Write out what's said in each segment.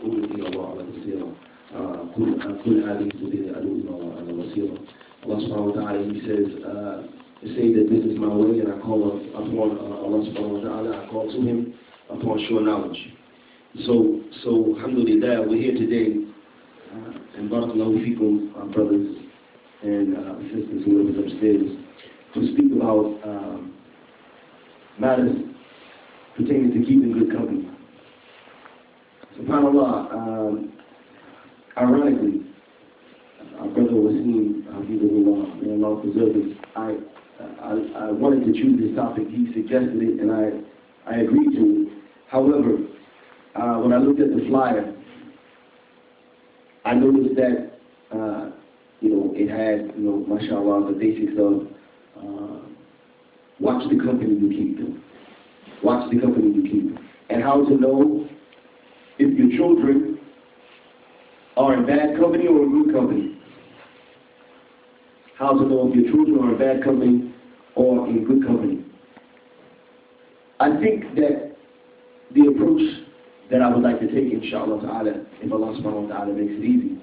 قل إن الله على بصيرة قل هذه سبيلي أدعو إلى الله على بصيرة. Allah subhanahu wa ta'ala, He says, say that this is my way and I call upon Allah subhanahu wa ta'ala, I call to Him upon sure knowledge. So alhamdulillah, we're here today, and barakallahu feekum, our brothers and sisters who live upstairs, to speak about matters pertaining to keeping good company. SubhanAllah, ironically, our brother Wasim, may Allah preserve him, I wanted to choose this topic. He suggested it and I agreed to it. However, when I looked at the flyer, I noticed that it had, mashallah, the basics of watch the company you keep. Watch the company you keep. And how to know if your children are in bad company or in good company. How to know if your children are in bad company or in good company. I think that the approach that I would like to take, inshallah ta'ala, if Allah subhanahu wa ta'ala makes it easy,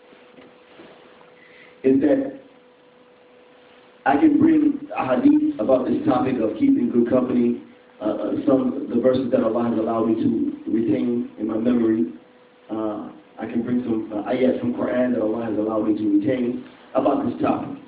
is that I can bring a hadith about this topic of keeping good company, the verses that Allah has allowed me to retain in my memory. I can bring some ayat from Quran that Allah has allowed me to retain about this topic.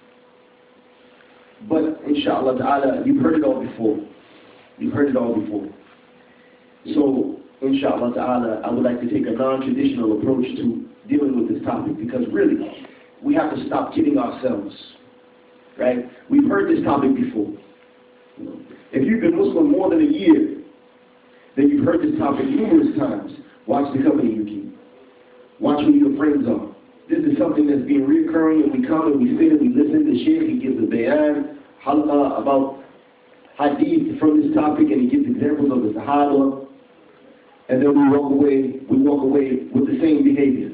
But inshallah ta'ala, you've heard it all before. You've heard it all before. So inshallah ta'ala, I would like to take a non-traditional approach to dealing with this topic, because really, we have to stop kidding ourselves. Right? We've heard this topic before. If you've been Muslim more than a year, then you've heard this topic numerous times. Watch the company you keep. Watch who your friends are. This is something that's been reoccurring, and we come and we sit and we listen to Shaykh. He gives a bayan, halqa, about hadith from this topic, and he gives examples of the Sahaba, and then we walk away with the same behavior.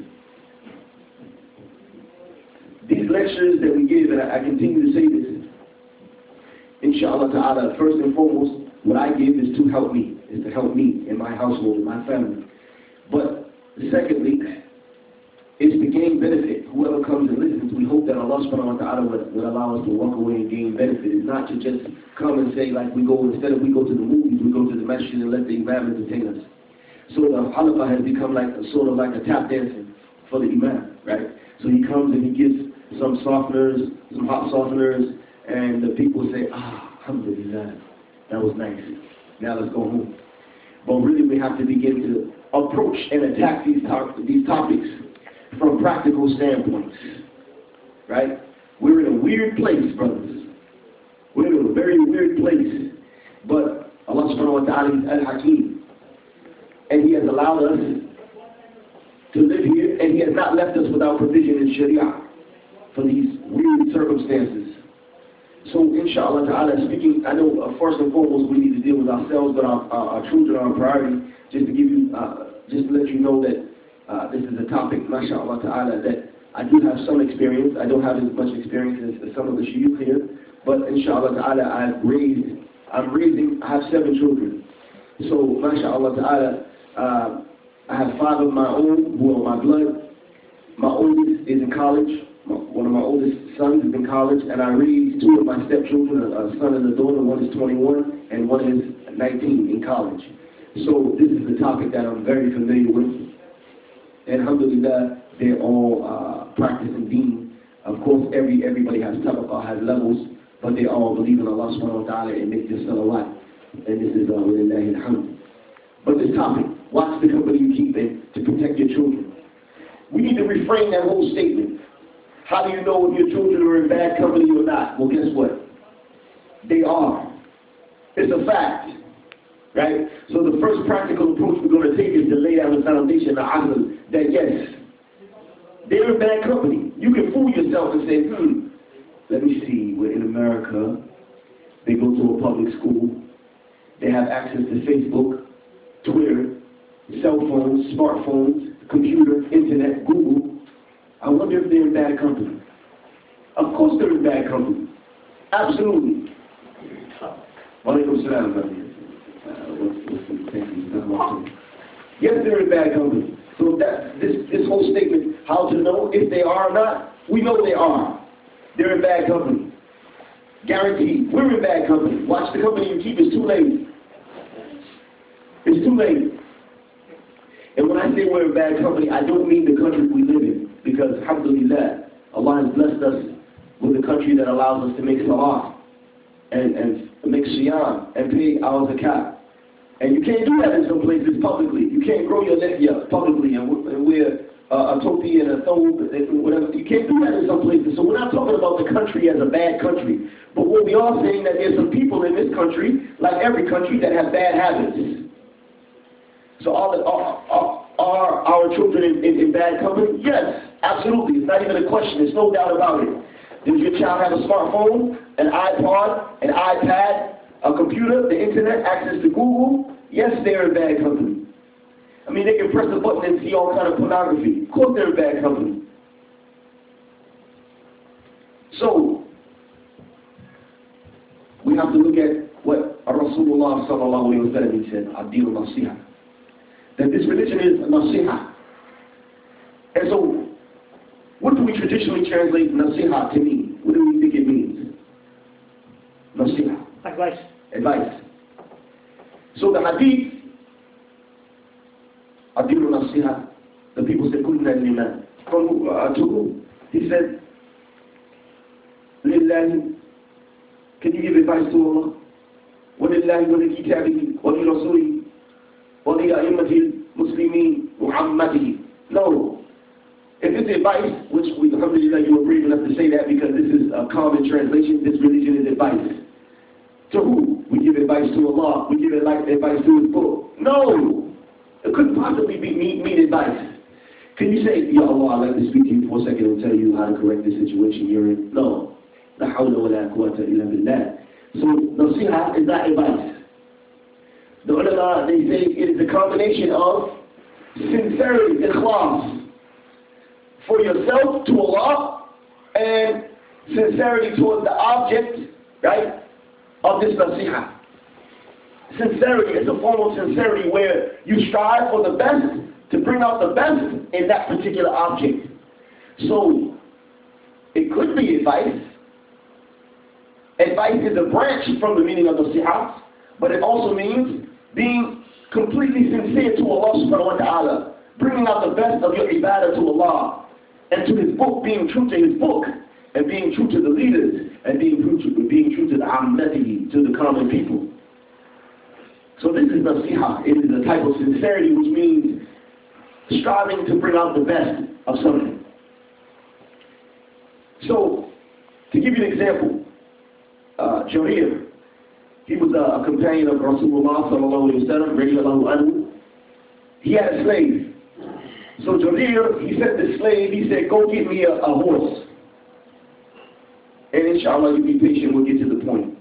These lectures that we give, and I continue to say this, inshallah ta'ala, first and foremost, what I give is to help me in my household, in my family. But secondly, it's to gain benefit. Whoever comes and listens, we hope that Allah subhanahu wa ta'ala would allow us to walk away and gain benefit. It's not to just come and say, like instead of we go to the movies, we go to the masjid and let the imam entertain us. So the halaqah has become sort of like a tap dancing for the imam, right? So he comes and he gives some softeners, some hot softeners, and the people say, alhamdulillah, that was nice. Now let's go home. But really we have to begin to approach and attack these topics from practical standpoints, right? We're in a weird place, brothers. We're in a very weird place. But Allah subhanahu wa ta'ala is al-Hakim. And He has allowed us to live here, and He has not left us without provision in Sharia for these weird circumstances. So inshallah ta'ala, speaking, I know first and foremost we need to deal with ourselves, but our children are a priority. Just to give you, just to let you know that this is a topic, mashallah ta'ala, that I do have some experience. I don't have as much experience as some of the shuyukh here, but inshallah ta'ala, I have 7 children. So mashallah ta'ala, I have 5 of my own who are my blood. My oldest is in college. One of my oldest sons is in college, and I raised 2 of my stepchildren, a son and a daughter. One is 21 and one is 19 in college. So this is a topic that I'm very familiar with. And alhamdulillah, they're all practicing deen. Of course, everybody has tabaqah, has levels, but they all believe in Allah subhanahu wa ta'ala and make their salawat. And this is walillahi alhamd. But this topic, watch the company you keep in to protect your children. We need to reframe that whole statement. How do you know if your children are in bad company or not? Well, guess what? They are. It's a fact. Right? So the first practical approach we're going to take is to lay down the foundation, the aql, that yes, they're in bad company. You can fool yourself and say, let me see, we're in America, they go to a public school, they have access to Facebook, Twitter, cell phones, smartphones, computer, internet, Google. I wonder if they're in bad company. Of course they're in bad company. Absolutely. Walaikum salam. Yes, they're in bad company. So that this whole statement, how to know if they are or not, we know they are. They're in bad company. Guaranteed. We're in bad company. Watch the company you keep. It's too late. It's too late. And when I say we're in bad company, I don't mean the country we live in. Because, alhamdulillah, Allah has blessed us with a country that allows us to make salah and make siyam and pay our zakat. And you can't do that in some places publicly. You can't grow your lihya publicly and wear a topi and a thobe and whatever. You can't do that in some places. So we're not talking about the country as a bad country. But what we are saying that there's some people in this country, like every country, that have bad habits. So are our children in bad company? Yes, absolutely. It's not even a question. There's no doubt about it. Does your child have a smartphone, an iPod, an iPad, a computer, the internet, access to Google? Yes, they're in bad company. I mean, they can press a button and see all kind of pornography. Of course they're in bad company. So, we have to look at what Rasulullah sallallahu alayhi wa sallam said, ad-din al-nasiha. That this religion is nasiha. And so, what do we traditionally translate nasiha to mean? What do we think it means? Nasiha. Advice. Advice. So the hadith, ad-din al-nasiha, the people said, Qulna liman. To who? He said, Lillahi. Can you give advice to Allah? وَلِلَّهِ وَلِكِتَابِهِ وَلِرَسُولِهِ وَلِأَئِمَّةِ الْمُسْلِمِينَ مُحَمَّدِهِ. No. If it's advice, which we, alhamdulillah, you were brave enough to say that because this is a common translation, this religion is advice. To who? We give advice to Allah. We give advice to His book. No! It couldn't possibly mean advice. Can you say, Ya Allah, I'd like to speak to you for a second and tell you how to correct the situation you're in? No. La hawla wa la quwwata illa billah. So, nasiha is not advice. The ulama, they say it is a combination of sincerity, ikhlas, for yourself to Allah, and sincerity towards the object, right, of this nasiha. Sincerity is a form of sincerity where you strive for the best, to bring out the best in that particular object. So, it could be advice. Advice is a branch from the meaning of nasiha, but it also means being completely sincere to Allah subhanahu wa ta'ala, bringing out the best of your ibadah to Allah, and to His book, being true to His book, and being true to the leaders, and being true to the ammatihi, to the common people. So this is nasiha. It is a type of sincerity which means striving to bring out the best of something. So, to give you an example, Jarir, he was a companion of Rasulullah sallallahu alayhi wa sallam, radiyallahu anhu. He had a slave. So Jarir, he said to the slave, he said, go get me a horse. And inshallah, you be patient, we'll get to the point.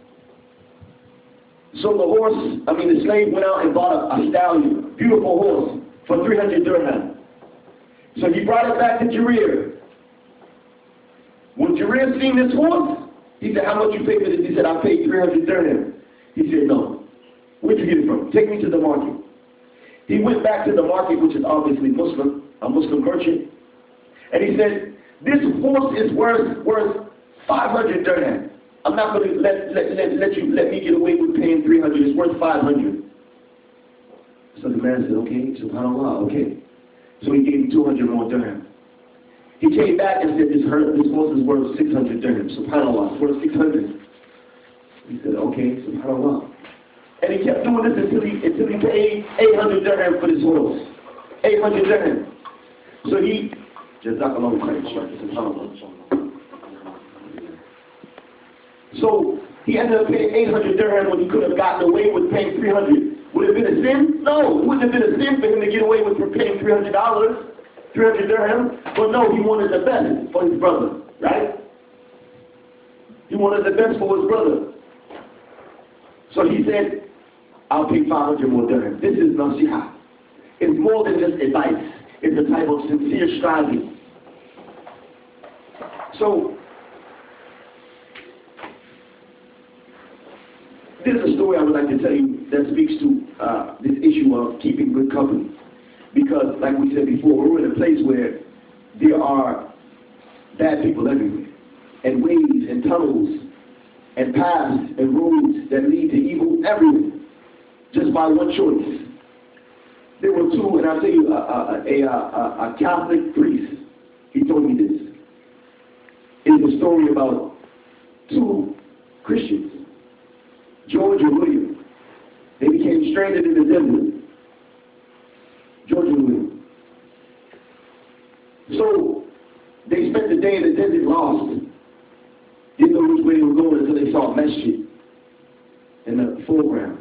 So the slave went out and bought a stallion, beautiful horse, for 300 dirham. So he brought it back to Jarir. When Jarir seen this horse, he said, how much you pay for this? He said, I paid 300 dirham. He said, no. Where'd you get it from? Take me to the market. He went back to the market, which is obviously Muslim, a Muslim merchant. And he said, this horse is worth 500 dirham. I'm not going to let me get away with paying 300. It's worth 500. So the man said, okay, subhanAllah, okay. So he gave him 200 more dirham. He came back and said, this horse is worth 600 dirham. SubhanAllah, it's worth 600. He said, okay, SubhanAllah. And he kept doing this until he paid 800 dirham for this horse. 800 dirham. So he, Jazakallahu khairan, SubhanAllah. So he ended up paying 800 dirham when he could have gotten away with paying 300. Would it have been a sin? No, it wouldn't have been a sin for him to get away with paying $300. 300 dirham, but no, he wanted the best for his brother, right? He wanted the best for his brother. So he said, I'll pay 500 more dirham. This is nasiha. It's more than just advice. It's a type of sincere striving. So, there's a story I would like to tell you that speaks to this issue of keeping good company. Because, like we said before, we're in a place where there are bad people everywhere, and ways and tunnels and paths and roads that lead to evil everywhere, just by one choice. There were two, and I'll tell you, a Catholic priest, he told me this. It's a story about two Christians, George and William. They became stranded in the desert. George and William. So they spent the day in the desert lost. Didn't know which way they were going until they saw a masjid in the foreground.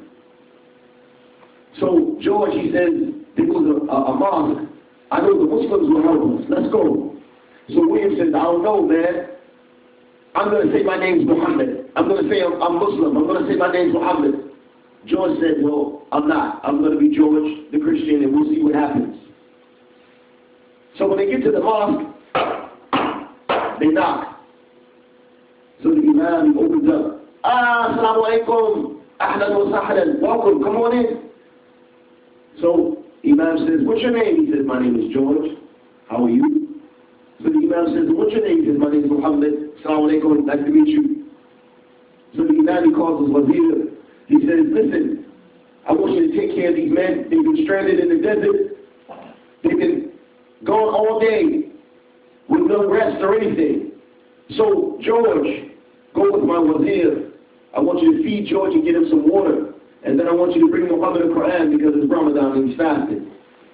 So George, he says, there was a mosque. I know the Muslims will help us. Let's go. So William says, I don't know, man. I'm going to say my name's Muhammad. I'm going to say I'm Muslim. I'm going to say my name's Muhammad. George said, well, I'm not. I'm going to be George, the Christian, and we'll see what happens. So when they get to the mosque, they knock. So the Imam opens up. Assalamu alaikum. Ahlan wa sahlan. Welcome. Come on in. So Imam says, what's your name? He says, my name is George. How are you? So the Imam says, what's your name? He says, my name is Muhammad. Assalamu alaikum. Nice to meet you. So the Imam, he calls his wazir. He says, listen, I want you to take care of these men. They've been stranded in the desert. They've been gone all day with no rest or anything. So, George, go with my wazir. I want you to feed George and get him some water. And then I want you to bring Muhammad the Quran because it's Ramadan and he's fasting.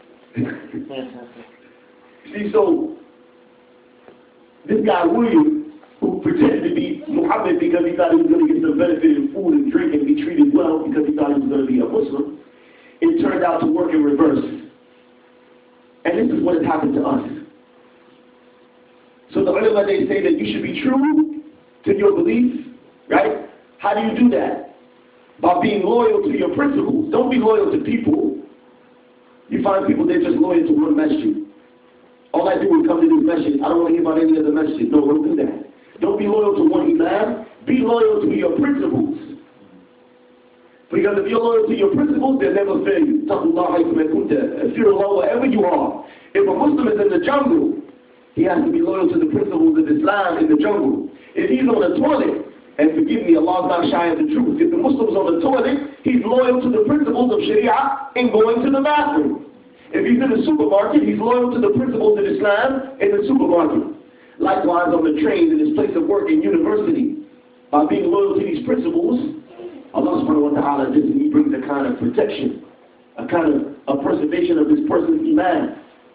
See, so, this guy, William, who pretended to be Muhammad because he thought he was going to get some benefit in food and drink and be treated well because he thought he was going to be a Muslim, it turned out to work in reverse. And this is what has happened to us. So the ulama, they say that you should be true to your beliefs, right? How do you do that? By being loyal to your principles. Don't be loyal to people. You find people, they're just loyal to one masjid. All I do is come to this masjid. I don't want to hear about any other masjid. No, don't do that. Don't be loyal to one imam. Be loyal to your principles. Because if you're loyal to your principles, they'll never fail you. Fear Allah wherever you are. If a Muslim is in the jungle, he has to be loyal to the principles of Islam in the jungle. If he's on the toilet, and forgive me, Allah's not shy of the truth. If the Muslim's on the toilet, he's loyal to the principles of Sharia in going to the bathroom. If he's in the supermarket, he's loyal to the principles of Islam in the supermarket. Likewise, on the train, in his place of work, in university, by being loyal to these principles, Allah subhanahu wa ta'ala, he brings a kind of protection, a kind of a preservation of this person's iman.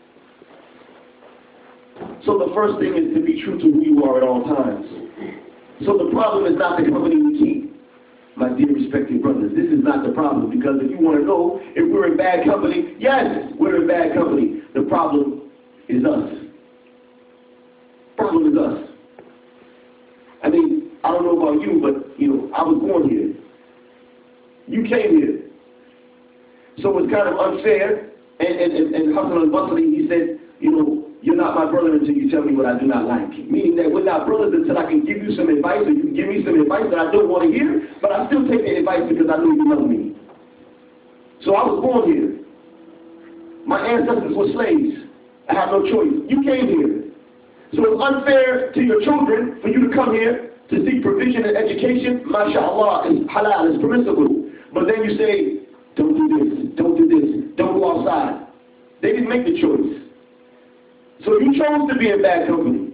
So the first thing is to be true to who you are at all times. So the problem is not the company we keep, my dear respected brothers. This is not the problem, because if you want to know if we're in bad company, yes, we're in bad company. The problem is us. Problem is us. I mean, I don't know about you, but I was born here. You came here. So it's kind of unfair. And Hassan al-Basri, he said, you're not my brother until you tell me what I do not like. Meaning that we're not brothers until I can give you some advice, or you can give me some advice that I don't want to hear, but I still take the advice because I know you love me. So I was born here. My ancestors were slaves. I had no choice. You came here. So it's unfair to your children for you to come here to seek provision and education. MashaAllah, is halal, is permissible. But then you say, don't do this, don't do this, don't go outside. They didn't make the choice. So you chose to be in bad company.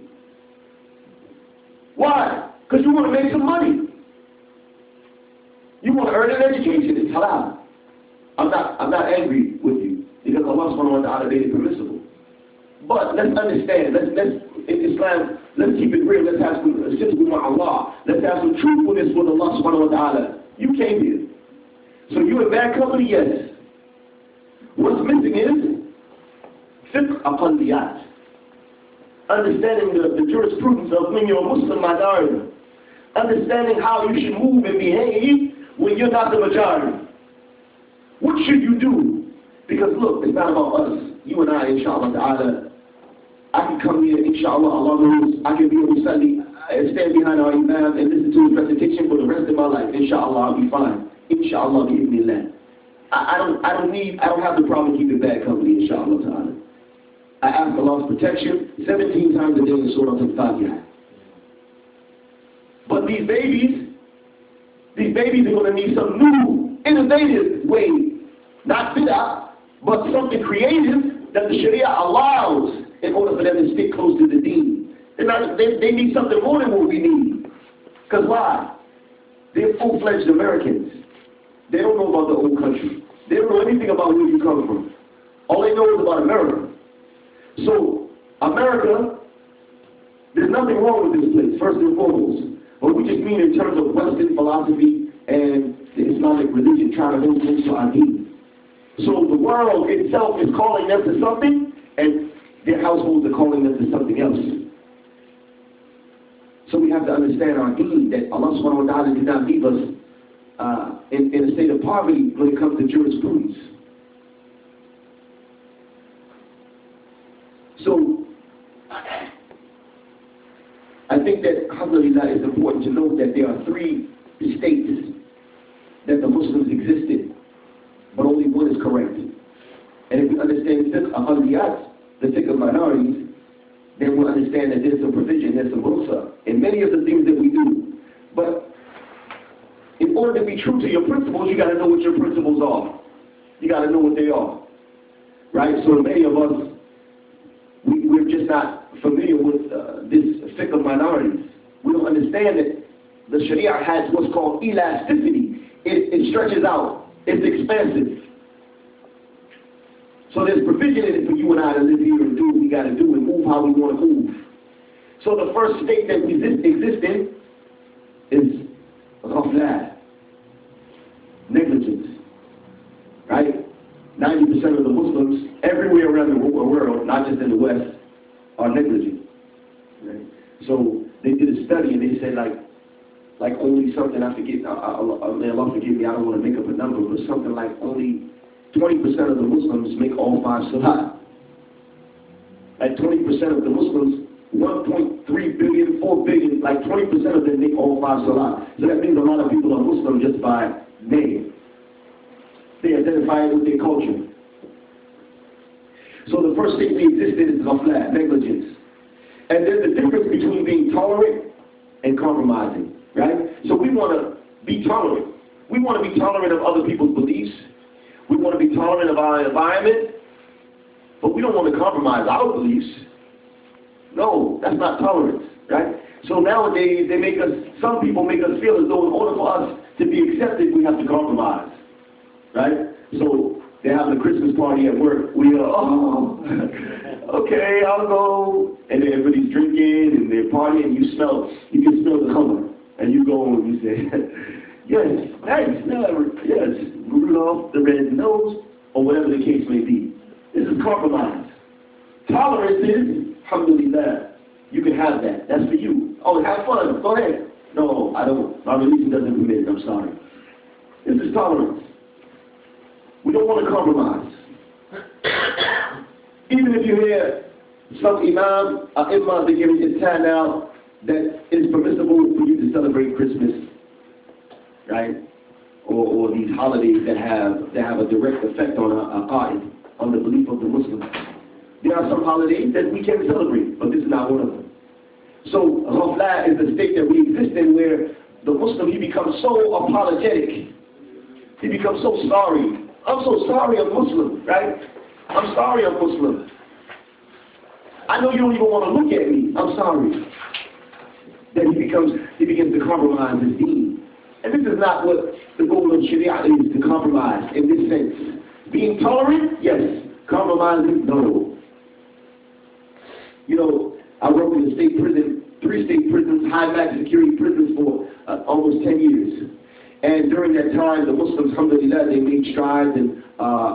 Why? Because you want to make some money. You want to earn an education. It's halal. I'm not angry with you because Allah subhanahu wa ta'ala made it permissible. But let's understand, let's in Islam, let's keep it real. Let's have some sidq with Allah. Let's have some truthfulness with Allah subhanahu wa ta'ala. You came here. So you're in bad company, yes. What's missing is fiqh aqalliyat. Understanding the jurisprudence of when you're a Muslim minority. Understanding how you should move and behave when you're not the majority. What should you do? Because look, it's not about us. You and I, inshallah ta'ala, I can come here, inshallah, Allah knows, I can be a musalli, stand behind our imam and listen to his recitation for the rest of my life. Inshallah, I'll be fine. Inshallah, bi'idhnillah. I don't have the problem keeping bad company, inshallah ta'ala. Allah's protection 17 times a day in Surah Al-Fatiha. But these babies are going to need some new, innovative way, not bid'ah, but something creative that the Sharia allows in order for them to stick close to the deen. They need something more than what we need. Because why? They're full-fledged Americans. They don't know about the old country. They don't know anything about where you come from. All they know is about America. So, America, there's nothing wrong with this place, first and foremost. But we just mean in terms of Western philosophy and the Islamic religion trying to hold close to our deen. So the world itself is calling them to something, and their households are calling them to something else. So we have to understand our deen, that Allah subhanahu wa ta'ala did not leave us in a state of poverty when it comes to jurisprudence. So, I think that, alhamdulillah, it's important to note that there are 3 states that the Muslims exist in, but only one is correct. And if we understand fiqh aqalliyat, the fiqh of minorities, then we'll understand that there's some provision, there's some rukhsa in many of the things that we do. But in order to be true to your principles, you got to know what your principles are. You got to know what they are. Right? So many of us, we're just not familiar with this fiqh of minorities. We don't understand that the Sharia has what's called elasticity. It stretches out. It's expansive. So there's provision in it for you and I to live here and do what we got to do and move how we want to move. So the first state that we exist in is ghaflat, negligence. Right? 90% of the Muslims everywhere around the world, not just in the West, are negligent. Right? So they did a study and they said like only something, I forget, Allah forgive me, I don't want to make up a number, but something like only 20% of the Muslims make all 5 salat. Like 20% of the Muslims, 1.3 billion, 4 billion, like 20% of them make all 5 salat. So that means a lot of people are Muslim just by name. They identify it with their culture. So the first thing we exist in is ghaflat, negligence. And there's a difference between being tolerant and compromising, right? So we want to be tolerant. We want to be tolerant of other people's beliefs. We want to be tolerant of our environment. But we don't want to compromise our beliefs. No, that's not tolerance, right? So nowadays, some people make us feel as though in order for us to be accepted, we have to compromise. Right? So they're having a Christmas party at work. We are, oh, okay, I'll go. And then everybody's drinking and they're partying. You can smell the color. And you go and you say, yes, thanks, yes, Rudolph the red nose, or whatever the case may be. This is compromise. Tolerance is, alhamdulillah, you can have that. That's for you. Oh, have fun. Go ahead. No, I don't. My religion doesn't permit it. I'm sorry. This is tolerance. We don't want to compromise. Even if you hear some imam, they're giving a turn out that it is permissible for you to celebrate Christmas, right? Or these holidays that have a direct effect on on the belief of the Muslims. There are some holidays that we can celebrate, but this is not one of them. So ghafla is the state that we exist in where the Muslim, he becomes so apologetic. He becomes so sorry. I'm so sorry I'm Muslim, right? I'm sorry I'm Muslim. I know you don't even want to look at me. I'm sorry. Then he begins to compromise his deen. And this is not what the goal of Sharia is, to compromise in this sense. Being tolerant, yes. Compromising, no. You know, I worked in a state prison, 3 state prisons, high max security prisons for almost 10 years. And during that time, the Muslims, alhamdulillah, they made strides, and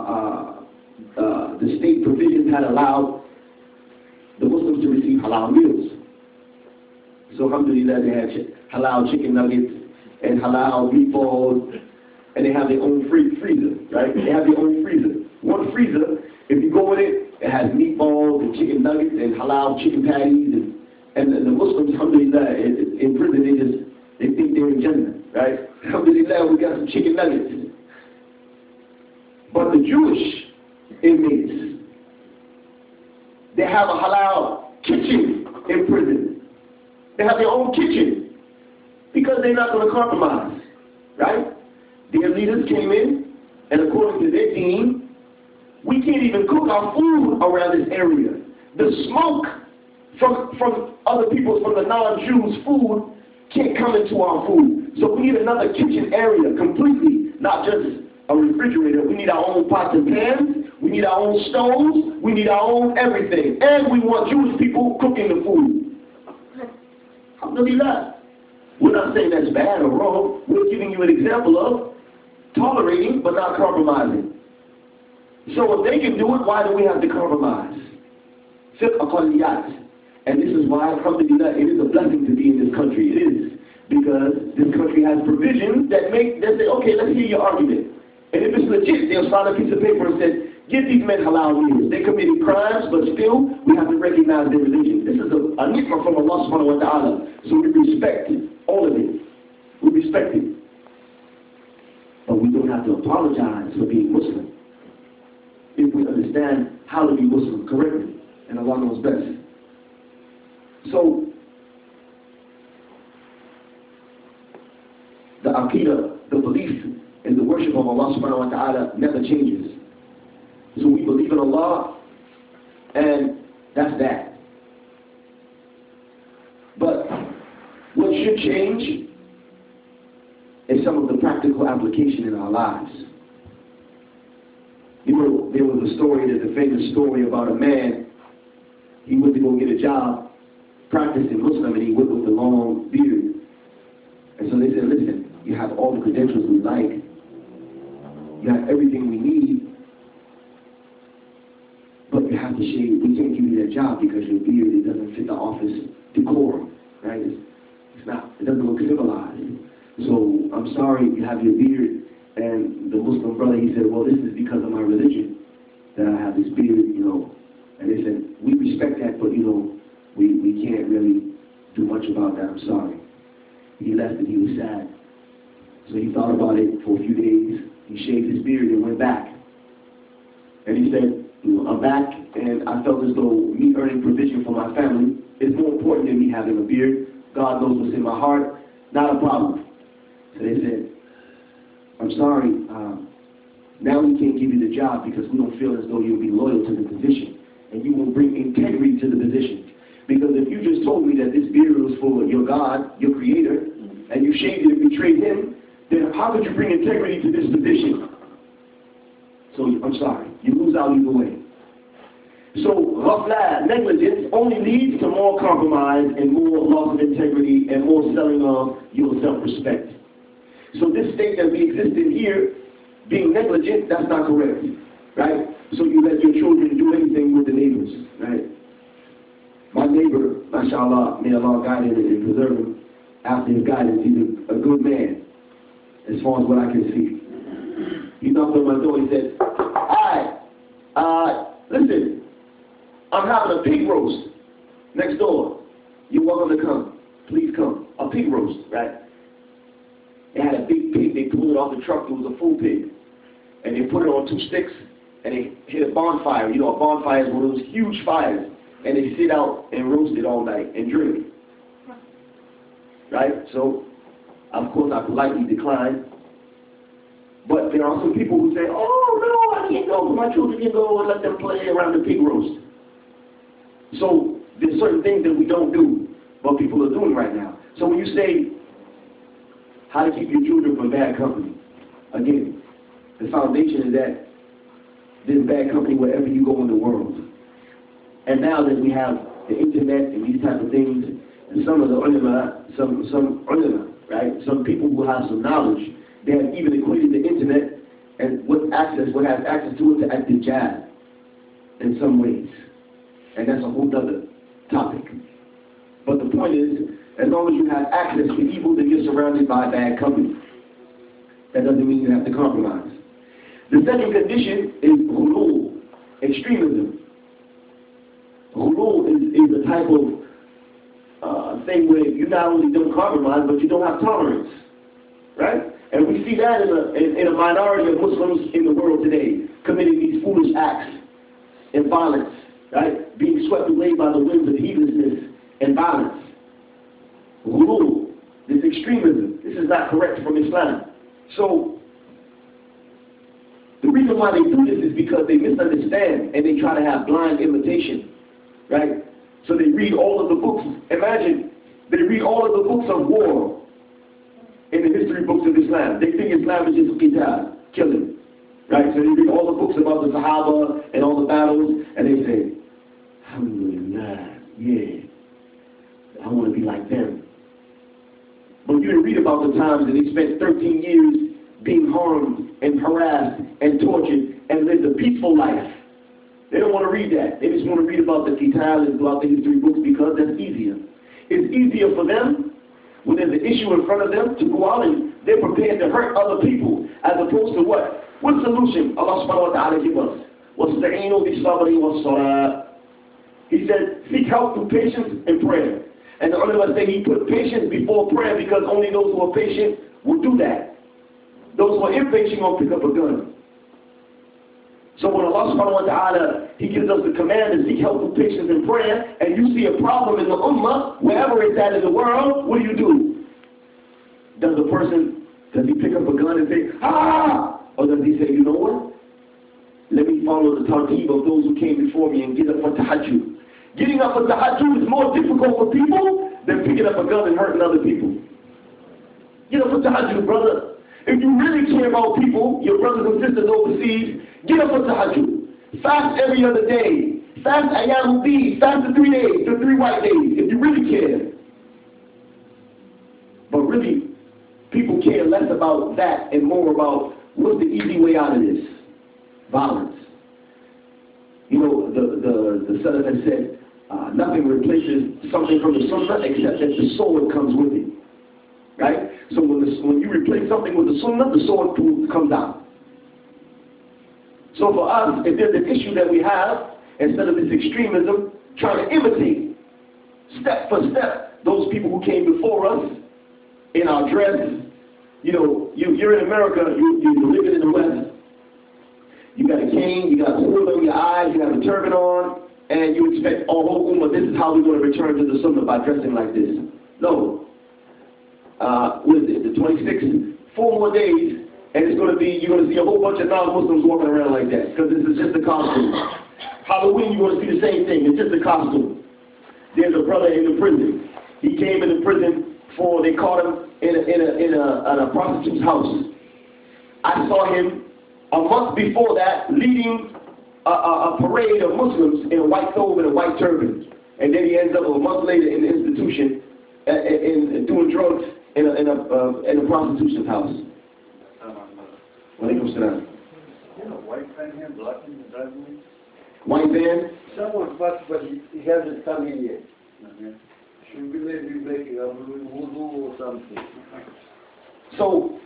the state provisions had allowed the Muslims to receive halal meals. So alhamdulillah, they had halal chicken nuggets and halal meatballs, and they have their own freezer, right? They have their own freezer. One freezer, if you go in it, it has meatballs and chicken nuggets and halal chicken patties, and the Muslims, alhamdulillah, in prison, they think they're in Jannah, right? Alhamdulillah, we got some chicken nuggets. But the Jewish inmates, They have a halal kitchen in prison. They have their own kitchen because they're not going to compromise, right? Their leaders came in, and according to their deen, we can't even cook our food around this area. The smoke from other people's, from the non-Jews' food can't come into our food. So we need another kitchen area completely, not just a refrigerator. We need our own pots and pans. We need our own stoves. We need our own everything. And we want Jewish people cooking the food. Alhamdulillah. We're not saying that's bad or wrong. We're giving you an example of tolerating but not compromising. So if they can do it, why do we have to compromise? Fiqh aqalliyat. And this is why, alhamdulillah, it is a blessing to be in this country. It is. Because this country has provisions that say, okay, let's hear your argument. And if it's legit, they'll sign a piece of paper and say, give these men halal meals. They committed crimes, but still, we have to recognize their religion. This is a ni'mah from Allah subhanahu wa ta'ala. So we respect all of it. We respect it. But we don't have to apologize for being Muslim if we understand how to be Muslim correctly. And Allah knows best. So, the aqidah, the belief in the worship of Allah subhanahu wa ta'ala never changes. So we believe in Allah, and that's that. But what should change is some of the practical application in our lives. You know, there was a story, there's a famous story about a man. He went to go get a job practicing Muslim, and he went with a long beard. And so they said, listen, you have all the credentials we like. You have everything we need. But you have to shave. We can't give you that job because your beard, it doesn't fit the office decorum, right? It doesn't look civilized. So I'm sorry you have your beard. And the Muslim brother, he said, well, this is because of my religion that I have this beard, you know. And they said, we respect that, but you know, we can't really do much about that. I'm sorry. He left and he was sad. So he thought about it for a few days. He shaved his beard and went back. And he said, you know, I'm back, and I felt as though me earning provision for my family is more important than me having a beard. God knows what's in my heart. Not a problem. So they said, I'm sorry, now we can't give you the job because we don't feel as though you'll be loyal to the position and you will bring integrity to the position. Because if you just told me that this beard was for your God, your creator, and you shaved it and betrayed him, then how could you bring integrity to this position? So I'm sorry, you lose out either way. So ghafla, negligence, only leads to more compromise and more loss of integrity and more selling of your self-respect. So this state that we exist in here, being negligent, that's not correct, right? So you let your children do anything with the neighbors, right? My neighbor, mashallah, may Allah guide him and preserve him after his guidance. He's a good man, as far as what I can see. He knocked on my door, he said, hi, listen, I'm having a pig roast next door. You're welcome to come. Please come. A pig roast, right? They had a big pig, they pulled it off the truck, it was a full pig. And they put it on 2 sticks, and they hit a bonfire. You know, a bonfire is one of those huge fires. And they sit out and roast it all night and drink. Right? So, of course, I politely declined. But there are some people who say, oh, no, I can't go. My children can go and let them play around the pig roast. So, there's certain things that we don't do, but people are doing right now. So when you say, how to keep your children from bad company, again, the foundation is that there's bad company wherever you go in the world. And now that we have the internet and these type of things, and some of the ulama, some ulama, right? Some people who have some knowledge, they have even equated the internet and what has access to it to ad-dajjal in some ways. And that's a whole other topic. But the point is, as long as you have access to evil, then you're surrounded by bad company. That doesn't mean you have to compromise. The second condition is ghulul, extremism. Ghulul is a type of thing where you not only don't compromise, but you don't have tolerance. Right? And we see that in a minority of Muslims in the world today, committing these foolish acts and violence right? Being swept away by the winds of heedlessness and violence. Ghulul, this extremism, this is not correct from Islam. So, the reason why they do this is because they misunderstand and they try to have blind imitation, right? So they read all of the books. Imagine, they read all of the books of war in the history books of Islam. They think Islam is just qital, killing, right? So they read all the books about the Sahaba and all the battles, and they say, alhamdulillah, yeah, I want to be like them. But you didn't read about the times that they spent 13 years being harmed and harassed and tortured and lived a peaceful life. They don't want to read that. They just want to read about the qital and about the history books because that's easier. It's easier for them when there's an issue in front of them to go out and they're prepared to hurt other people as opposed to what? What solution Allah subhanahu wa ta'ala gives us? وَاسْتَعِينُوا بِالصَّبْرِ وَالصَّلَاةِ. He said, seek help through patience and prayer. And the ulama say he put patience before prayer because only those who are patient will do that. Those who are impatient will pick up a gun. So when Allah subhanahu wa ta'ala, He gives us the command to seek help through patience and prayer, and you see a problem in the ummah, wherever it's at in the world, what do? Does he pick up a gun and say, ah? Or does he say, you know what? Let me follow the tartib of those who came before me and get up for tahajjud. Getting up for tahajjud is more difficult for people than picking up a gun and hurting other people. Get up for tahajjud, brother. If you really care about people, your brothers and sisters overseas, get up for tahajjud. Fast every other day. Fast ayyamul bid. Fast the 3 days, the 3 white days, if you really care. But really, people care less about that and more about what's the easy way out of this. Violence. You know, the Salaf has said, nothing replaces something from the Sunnah except that the sword comes with it. Right? So when you replace something with the Sunnah, the sword comes out. So for us, if there's an issue that we have, instead of this extremism, trying to imitate, step for step, those people who came before us, in our dress. You know, you're in America, you're living in the West. You got a cane, you got a hood on your eyes, you have a turban on, and you expect, oh, ummah, this is how we're going to return to the Sunnah by dressing like this. No. What is it? The 26th, 4 more days, and it's going to be, you're going to see a whole bunch of non-Muslims walking around like that, because this is just a costume. Halloween, you're going to see the same thing. It's just a costume. There's a brother in the prison. He came into prison for, they caught him in a prostitute's house. I saw him a month before that leading a parade of Muslims in a white thobe and a white turban. And then he ends up a month later in the institution and doing drugs in a prostitution's house. Walaikum salam. You know, white van here blocking the driveway? White van? Someone passed, but he hasn't come in yet. Should be maybe making a wudu or something. So,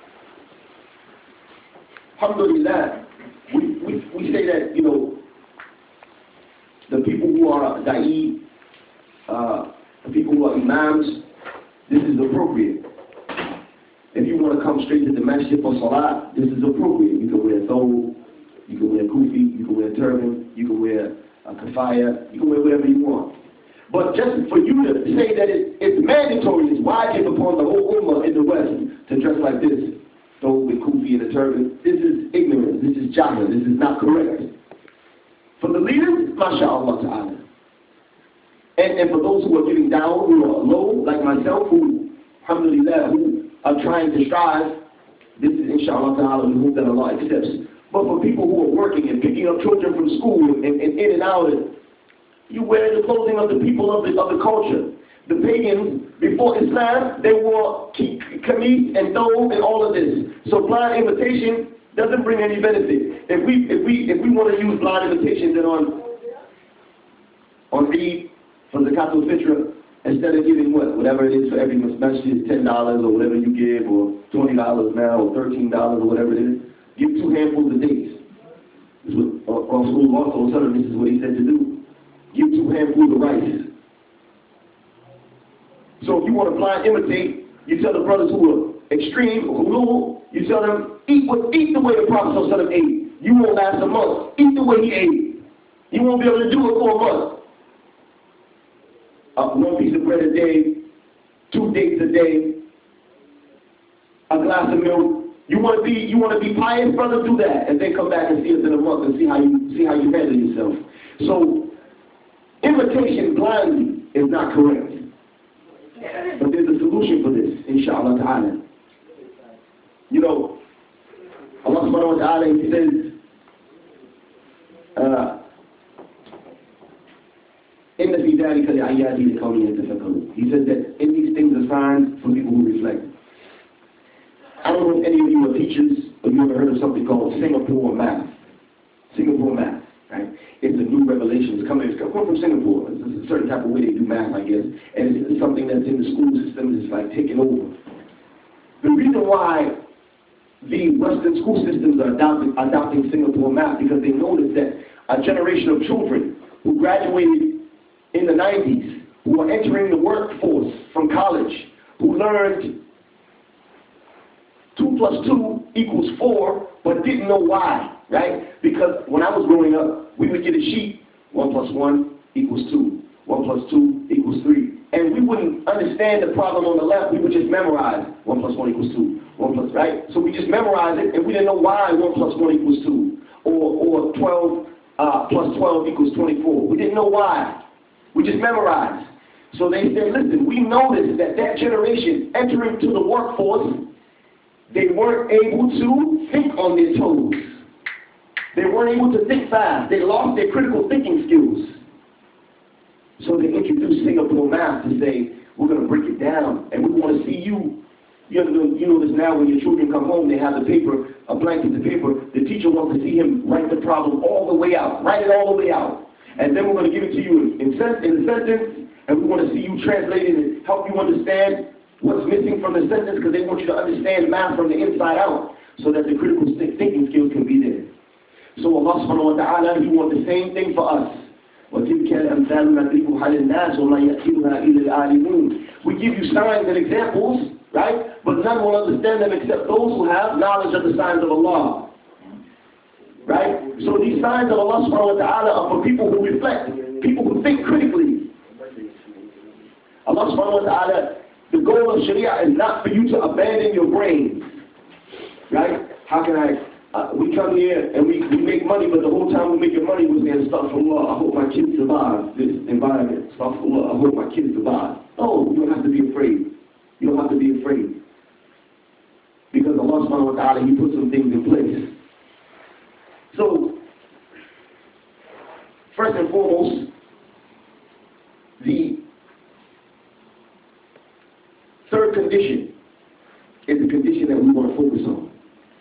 alhamdulillah, we say that, you know, the people who are da'i, the people who are imams, this is appropriate. If you want to come straight to the masjid for salat, this is appropriate. You can wear thobe, you can wear kufi, you can wear turban, you can wear a kafaya, you can wear whatever you want. But just for you to say that it's mandatory, it's wajib upon the whole ummah in the West to dress like this, though with kufi and a turban, this is ignorance, this is jahil, this is not correct. For the leaders, mashallah ta'ala. And for those who are getting down, who are low, like myself, who, alhamdulillah, who are trying to strive, this is inshallah ta'ala, we hope that Allah accepts. But for people who are working and picking up children from school and in and out, you wear the clothing of the people of the culture. The pagans, before Islam, they wore kameez and thobe and all of this. So blind imitation doesn't bring any benefit. If we want to use blind imitation, then on Eid, for Zakatul Fitra, instead of giving whatever it is for every masjid, $10 or whatever you give, or $20 now, or $13 or whatever it is, give 2 handfuls of dates. This is what also, this is what he said to do. Give 2 handfuls of rice. So if you want to blind imitate, you tell the brothers who are extreme, who you tell them, eat the way the Prophet ate. You won't last a month. Eat the way he ate. You won't be able to do it for a month. One piece of bread a day, 2 dates a day, a glass of milk. You want to be pious, brother? Do that, and then come back and see us in a month and see how you handle yourself. So, imitation blindly is not correct. But there's a solution for this, inshallah ta'ala. You know, Allah subhanahu wa ta'ala, He says, إِنَّ فِي ذَلِكَ لِعَيَّاتِ لِقَوْمٍ يَتَفَكَّرُونَ. He says that in these things are signs for people who reflect. I don't know if any of you are teachers or you ever heard of something called Singapore math. Singapore math, right? It's a new revelation. It's coming from Singapore. It's a certain type of way they do math, I guess. And it's something that's in the school system. It's like taking over. The reason why the Western school systems are adopting Singapore math because they noticed that a generation of children who graduated in the 90s, who are entering the workforce from college, who learned 2 plus 2 equals 4, but didn't know why, right? Because when I was growing up, we would get a sheet, 1 plus 1 equals 2, 1 plus 2 equals 3. And we wouldn't understand the problem on the left, we would just memorize 1 plus 1 equals 2, 1 plus, right? So we just memorized it, and we didn't know why 1 plus 1 equals 2, or 12 plus 12 equals 24. We didn't know why. We just memorized. So they said, listen, we noticed that generation entering to the workforce, they weren't able to think on their toes. They weren't able to think fast. They lost their critical thinking skills. So they introduced Singapore math to say, we're going to break it down, and we want to see you. You know this now when your children come home, they have the paper, a blank piece of paper. The teacher wants to see him write the problem all the way out. Write it all the way out. And then we're going to give it to you in a sentence, and we want to see you translate it and help you understand what's missing from the sentence, because they want you to understand math from the inside out so that the critical thinking skills can be there. So Allah subhanahu wa ta'ala, He wants the same thing for us. We give you signs and examples, right? But none will understand them except those who have knowledge of the signs of Allah. Right? So these signs of Allah subhanahu wa ta'ala are for people who reflect, people who think critically. Allah subhanahu wa ta'ala, the goal of Sharia is not for you to abandon your brains. Right? How can we come here and we make money, but the whole time we're making money we're saying, astaghfirullah, I hope my kids survive this environment. Astaghfirullah, I hope my kids survive. No, you don't have to be afraid. You don't have to be afraid. Because Allah subhanahu wa ta'ala, He put some things in place. So, first and foremost, the third condition is the condition that we want to focus on.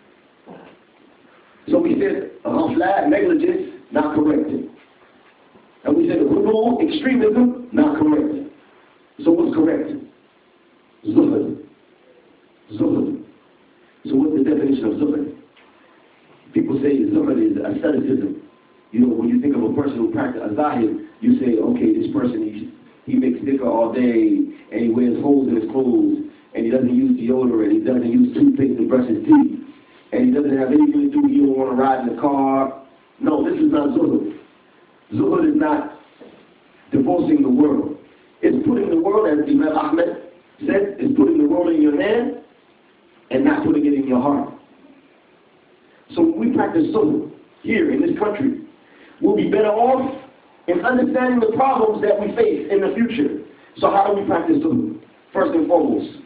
So we said ghafla, negligence, not correct. And we said ghulul, extremism, not correct. So what's correct? Zuhd. Zuhd. So what's the definition of zuhd? People say zuhd is asceticism. You know, when you think of a person who practices a zahid, you say, okay, this person, he makes dhikr all day, and he wears holes in his clothes, and he doesn't use deodorant, he doesn't use toothpaste to brush his teeth, and he doesn't have anything to do, he don't want to ride in the car. No, this is not zuhd. Zuhd is not divorcing the world. It's putting the world, as Imam Ahmed said, it's putting the world in your hand and not putting it in your heart. So when we practice zuhd here in this country, we'll be better off in understanding the problems that we face in the future. So how do we practice zuhd? First and foremost,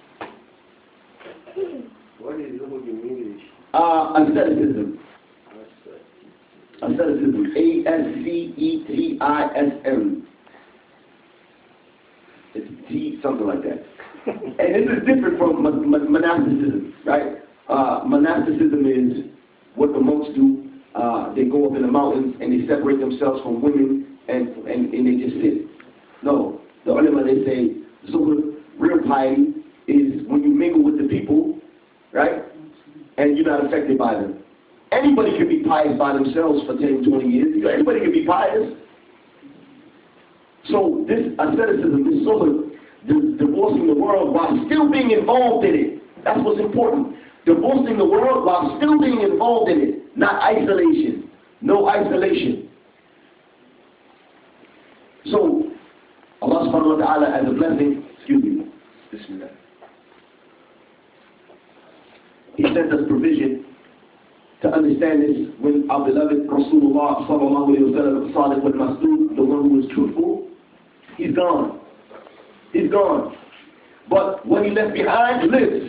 What is zuhd in English? Asceticism. Asceticism. A-S-C-E-T-I-S-M. It's T, something like that. And this is different from monasticism, right? Monasticism is what the monks do. They go up in the mountains and they separate themselves from women and they just sit. No, the ulama, they say, zuhd, real piety, is when you mingle with the people, right? And you're not affected by them. Anybody can be pious by themselves for 10, 20 years. Anybody can be pious. So this asceticism, this zuhd, divorcing the world while still being involved in it. That's what's important. Divorcing the world while still being involved in it. Not isolation. No isolation. So, Allah subhanahu wa ta'ala as a blessing, excuse me, Bismillah. He sent us provision to understand this when our beloved Rasulullah sallallahu alayhi wa sallam, Sadiq al-Masduq, the one who was truthful, he's gone. He's gone. But what he left behind lives.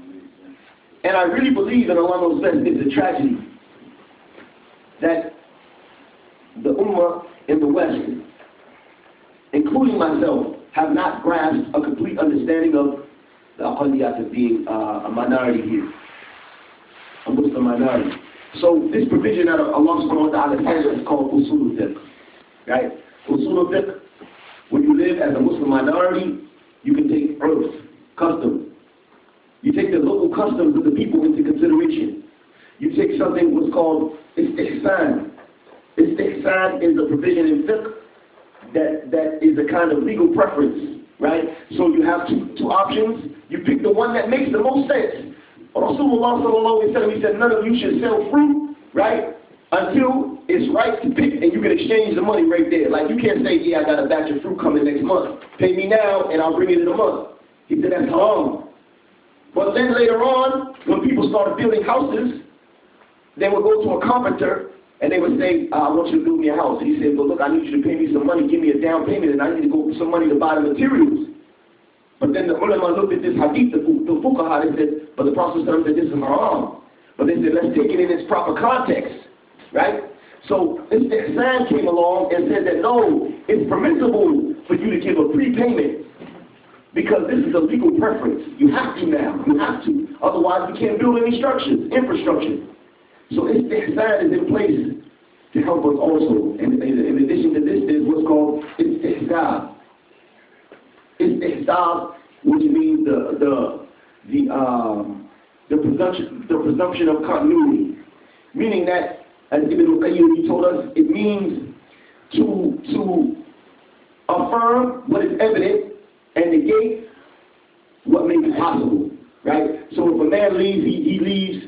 And I really believe, and Allah knows best, it's a tragedy that the Ummah in the West, including myself, have not grasped a complete understanding of the aqaliyat of being a minority here, a Muslim minority. So this provision that Allah subhanahu wa ta'ala says is called usul al-fiqh, right? Usul al-fiqh, when you live as a Muslim minority, you can take urf, custom. You take the local customs of the people into consideration. You take something what's called istihsan. Istihsan is a provision in fiqh that is a kind of legal preference, right? So you have two options. You pick the one that makes the most sense. Rasulullah sallallahu alaihi wasallam, he said, none of you should sell fruit, right, until it's right to pick, and you can exchange the money right there. Like you can't say, yeah, I got a batch of fruit coming next month. Pay me now, and I'll bring it in a month. He said that's haram. But then later on, when people started building houses, they would go to a carpenter and they would say, I want you to build me a house. And he said, well, look, I need you to pay me some money, give me a down payment, and I need to go some money to buy the materials. But then the ulama looked at this hadith, the fuqaha, they said, but the Prophet said this is haram. But they said, let's take it in its proper context, right? So Istihsan came along and said that no, it's permissible for you to give a prepayment because this is a legal preference. You have to now, you have to. Otherwise you can't build any structures, infrastructure. So Istihsan is in place to help us also. And in addition to this, there's what's called Istihsab. Istihsab, which means the presumption of continuity. Meaning that, as Ibn al-Qayyim told us, it means to affirm what is evident and negate what may be possible, right? So if a man leaves, he leaves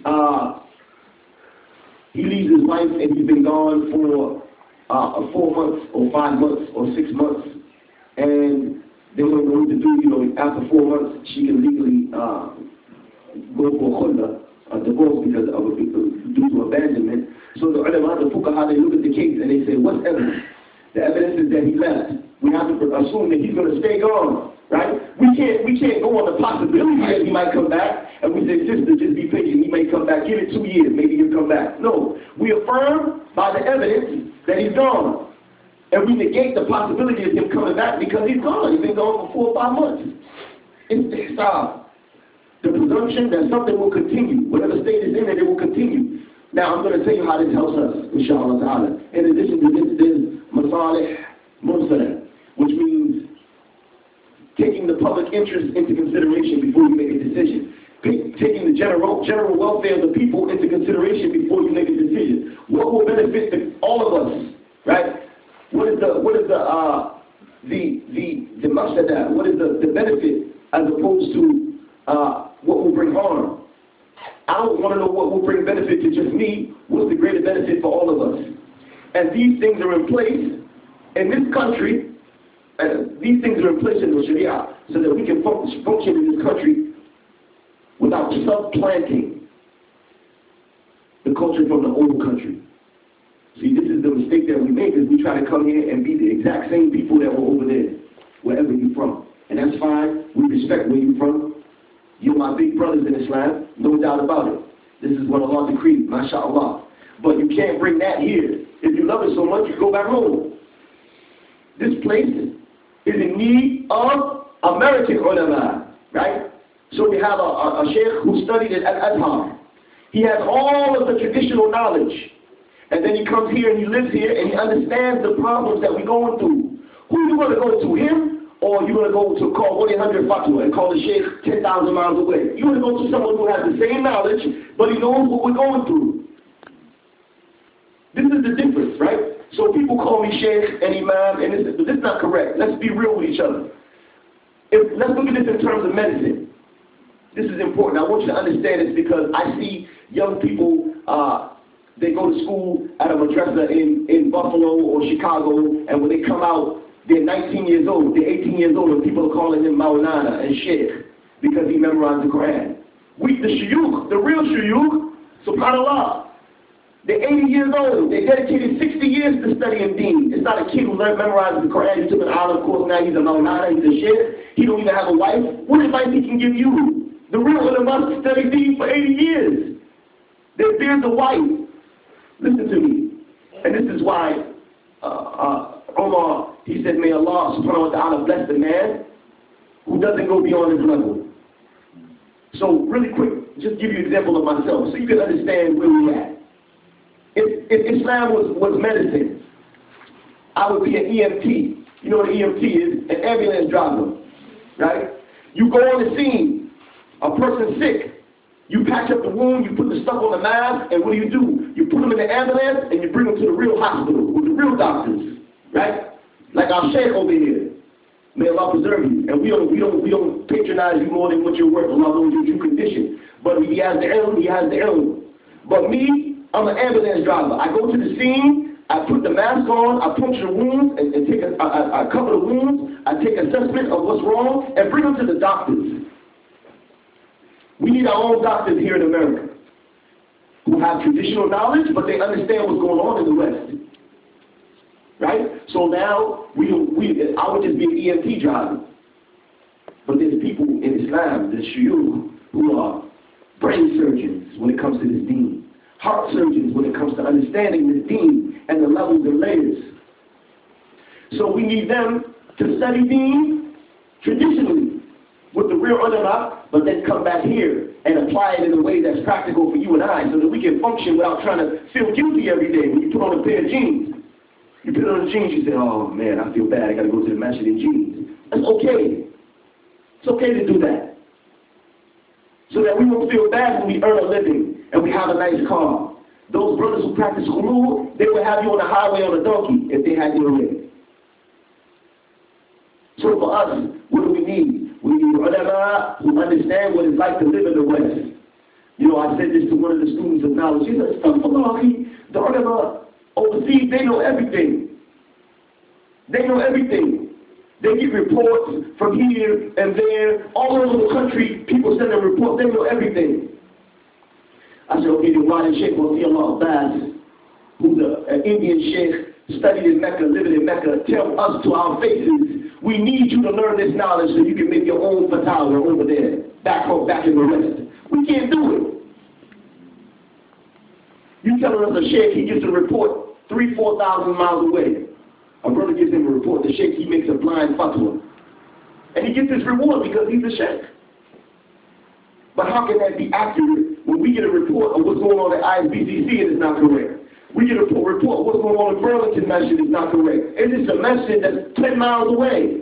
his wife and he's been gone for 4 months or 5 months or 6 months, and then what we're going to do, after 4 months, she can legally go for a divorce because of due to abandonment. So the ulama, the fuqaha, they look at the case and they say, what's evidence? The evidence is that he left. We have to assume that he's going to stay gone, right? We can't go on the possibility that he might come back, and we say, sister, just be patient. He may come back. Give it 2 years. Maybe he'll come back. No. We affirm by the evidence that he's gone. And we negate the possibility of him coming back because he's gone. He's been gone for 4 or 5 months. It's ihsan. The presumption that something will continue. Whatever state is in it will continue. Now I'm going to tell you how this helps us, inshallah ta'ala. In addition to this, there's masalih mursala, which means taking the public interest into consideration before you make a decision. Taking the general welfare of the people into consideration before you make a decision. What will benefit all of us, right? What is the mafsada? What is the benefit as opposed to what will bring harm? I don't want to know what will bring benefit to just me. What's the greater benefit for all of us? And these things are in place in this country. These things are in place in the Sharia so that we can function in this country without supplanting the culture from the old country. See, this is the mistake that we make, is we try to come here and be the exact same people that were over there, wherever you're from. And that's fine. We respect where you're from. You're my big brothers in Islam, no doubt about it. This is what Allah decreed, mashallah. But you can't bring that here. If you love it so much, you go back home. This place is in need of American ulama, right? So we have a sheikh who studied at Al-Azhar. He has all of the traditional knowledge. And then he comes here and he lives here and he understands the problems that we're going through. Who are you going to go to, him? Or are you going to go to call 1-800 Fatwa and call the sheikh 10,000 miles away? You're going to go to someone who has the same knowledge, but he knows what we're going through. This is the difference, right? So people call me sheikh and imam, and this is not correct. Let's be real with each other. Let's look at this in terms of medicine. This is important. I want you to understand this because I see young people, they go to school at a madrasa in Buffalo or Chicago, and when they come out, They're 19 years old, they're 18 years old, and people are calling him Maulana and Sheikh because he memorized the Quran. We, the shuyukh, the real shuyukh, subhanAllah, they're 80 years old. They dedicated 60 years to studying deen. It's not a kid who memorized the Quran. He took an Arab course, now he's a Maulana, he's a Sheikh. He don't even have a wife. What advice he can give you? The real ulama studied deen for 80 years. Their beards are white. Listen to me. And this is why Omar, he said, may Allah subhanahu wa ta'ala bless the man who doesn't go beyond his level. So really quick, just give you an example of myself so you can understand where we're at. If Islam was medicine, I would be an EMT. You know what an EMT is? An ambulance driver, right? You go on the scene, a person sick, you patch up the wound, you put the stuff on the mask, and what do? You put them in the ambulance and you bring them to the real hospital with the real doctors, right? Like our Sheikh over here. May Allah preserve you. And we don't patronize you more than what you're worth. Allah knows your true condition. But he has the ilm, he has the ilm. But me, I'm an ambulance driver. I go to the scene, I put the mask on, I puncture the wounds, and I cover the wounds, I take assessment of what's wrong, and bring them to the doctors. We need our own doctors here in America who have traditional knowledge, but they understand what's going on in the West. Right? So now, I would just be an EMT driver. But there's people in Islam, the shuyukh, who are brain surgeons when it comes to this deen. Heart surgeons when it comes to understanding this deen and the levels and layers. So we need them to study deen traditionally with the real ulama, but then come back here and apply it in a way that's practical for you and I so that we can function without trying to feel guilty every day when you put on a pair of jeans. You put on the jeans, you say, oh man, I feel bad, I gotta go to the masjid in jeans. That's okay. It's okay to do that. So that we won't feel bad when we earn a living and we have a nice car. Those brothers who practice khulud, they would have you on the highway on a donkey if they had your way. So for us, what do we need? We need ulama who understand what it's like to live in the West. You know, I said this to one of the students of knowledge. He said, astaghfirullah, the ulama overseas, they know everything. They know everything. They get reports from here and there, all over the country. People send them reports. They know everything. I said, okay, then why did Sheikh Wasiullah Abbas, who's an Indian sheikh, studied in Mecca, living in Mecca, tell us to our faces, we need you to learn this knowledge so you can make your own fatwa over there, back home, back in the West. We can't do it. You telling us a sheikh, he gets a report 3,000-4,000 miles away. A brother gives him a report, the sheikh, he makes a blind fatwa. And he gets his reward because he's a sheikh. But how can that be accurate when we get a report of what's going on at ISBCC and it's not correct? We get a report of what's going on in Burlington Masjid is not correct. And it's a masjid that's 10 miles away.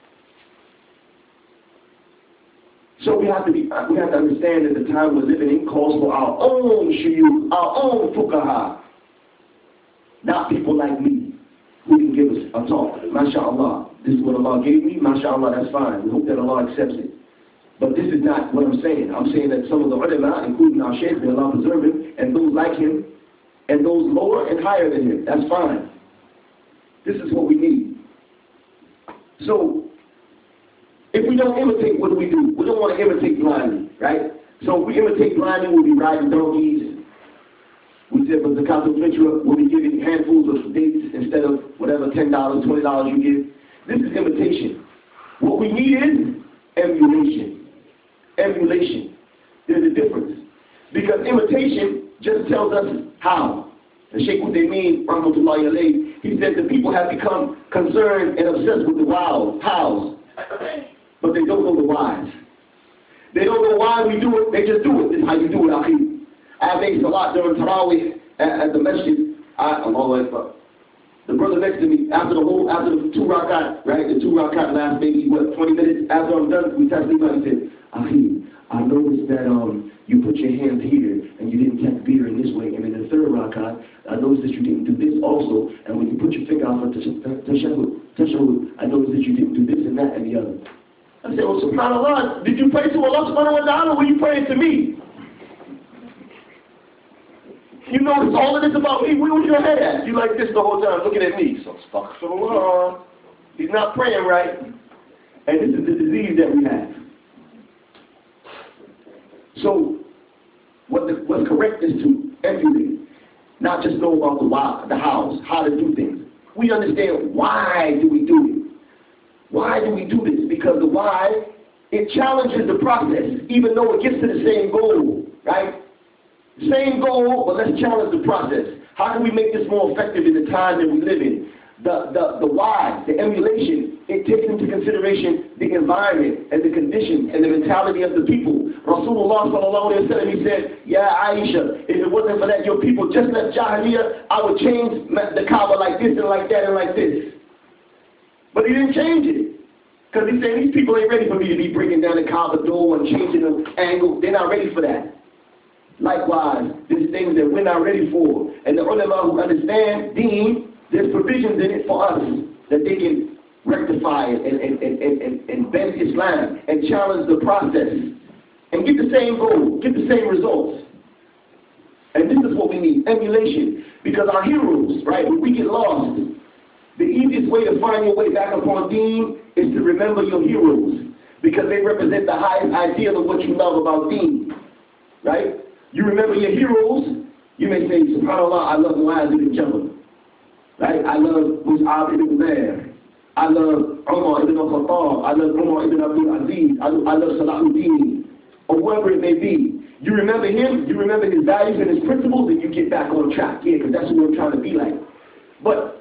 So we have to understand that the time we're living in calls for our own shuyukh, our own fuqaha. Not people like me who can give us a talk. MashaAllah. This is what Allah gave me. MashaAllah, that's fine. We hope that Allah accepts it. But this is not what I'm saying. I'm saying that some of the ulama, including our Shaykh, may Allah preserve him, and those like him, and those lower and higher than him, that's fine. This is what we need. So, if we don't imitate, what do? We don't want to imitate blindly, right? So if we imitate blindly, we'll be riding donkeys. We said, but the Zakat al-Fitr will be giving handfuls of dates instead of whatever, $10, $20 you give. This is imitation. What we need is emulation. Emulation. There's a difference. Because imitation just tells us how. The Shaykh Uthaymeen, rahmatullahi alayhi, he said the people have become concerned and obsessed with the hows, but they don't know the whys. They don't know why we do it, they just do it. This is how you do it, akhi. I made salat during Taraweeh at the masjid. The brother next to me, after the 2 rakat, right? The 2 rakat last maybe, 20 minutes? After I'm done, we touched him and he said, akhi, I noticed that you put your hands here and you didn't takbir in this way. And in the 3rd rakat, I noticed that you didn't do this also. And when you put your finger out for tashahhud, I noticed that you didn't do this and that and the other. I said, well, subhanAllah, did you pray to Allah subhanahu wa ta'ala or were you praying to me? You notice all of this about me, where was your head at? You like this the whole time, looking at me. So, astaghfirullah. He's not praying right. And this is the disease that we have. So, what's correct is to emulate, not just know about the why, the hows, how to do things. We understand why do we do it. Why do we do this? Because the why, it challenges the process, even though it gets to the same goal, right? Same goal, but let's challenge the process. How can we make this more effective in the time that we live in? The why, the emulation, it takes into consideration the environment and the conditions and the mentality of the people. Rasulullah sallallahu alayhi wa sallam, he said, "Ya Aisha, if it wasn't for that your people just left Jahiliyyah, I would change the Kaaba like this and like that and like this." But he didn't change it. Because he's saying these people ain't ready for me to be breaking down the Kaaba door and changing the angle. They're not ready for that. Likewise, there's things that we're not ready for. And the ulama who understand deen, there's provisions in it for us that they can rectify it and bend Islam and challenge the process and get the same goal, get the same results. And this is what we need, emulation. Because our heroes, right, when we get lost, the easiest way to find your way back upon deen is to remember your heroes. Because they represent the highest ideal of what you love about deen. Right? You remember your heroes, you may say, SubhanAllah, I love Muaz ibn Jabal. Right? I love Mus'ab ibn Umair. I love Umar ibn al-Khattab. I love Umar ibn Abdul Aziz. I love Salahuddin. Or whoever it may be. You remember him, you remember his values and his principles, and you get back on track. Yeah, because that's what we're trying to be like. But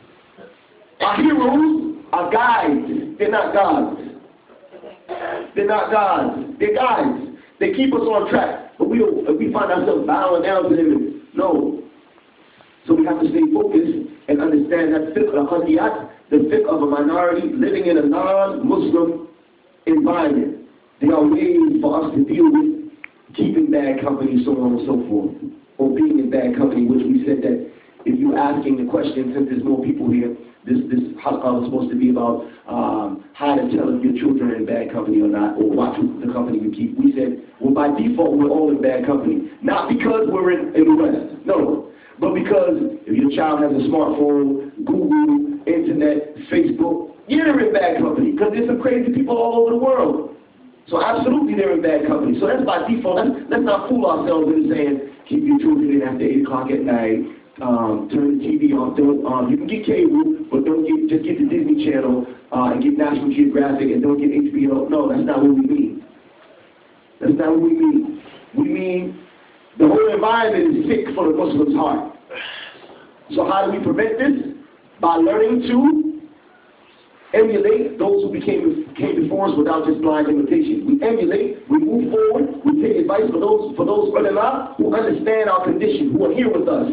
our heroes are guides. They're not gods. They're not gods. They're guides. They keep us on track. But we find ourselves bowing down to them. No. So we have to stay focused and understand that fiqh al-qadiyat, the fiqh of a minority living in a non-Muslim environment. There are ways for us to deal with keeping bad company, so on and so forth. Or being in bad company, which we said that if you're asking the question, since there's more people here, this halaqah was supposed to be about how to tell if your children are in bad company or not, or watch the company you keep. We said, well, by default, we're all in bad company. Not because we're in the West, no. But because if your child has a smartphone, Google, internet, Facebook, you're in bad company. Because there's some crazy people all over the world. So absolutely they're in bad company. So that's by default. Let's not fool ourselves into saying, keep your children in after 8 o'clock at night. Turn the TV off. You can get cable, but just get the Disney Channel and get National Geographic and don't get HBO. No, that's not what we mean. That's not what we mean. We mean the whole environment is sick for the Muslim's heart. So how do we prevent this? By learning to emulate those who came before us without just blind imitation. We emulate, we move forward, we take advice for those ulama who understand our condition, who are here with us.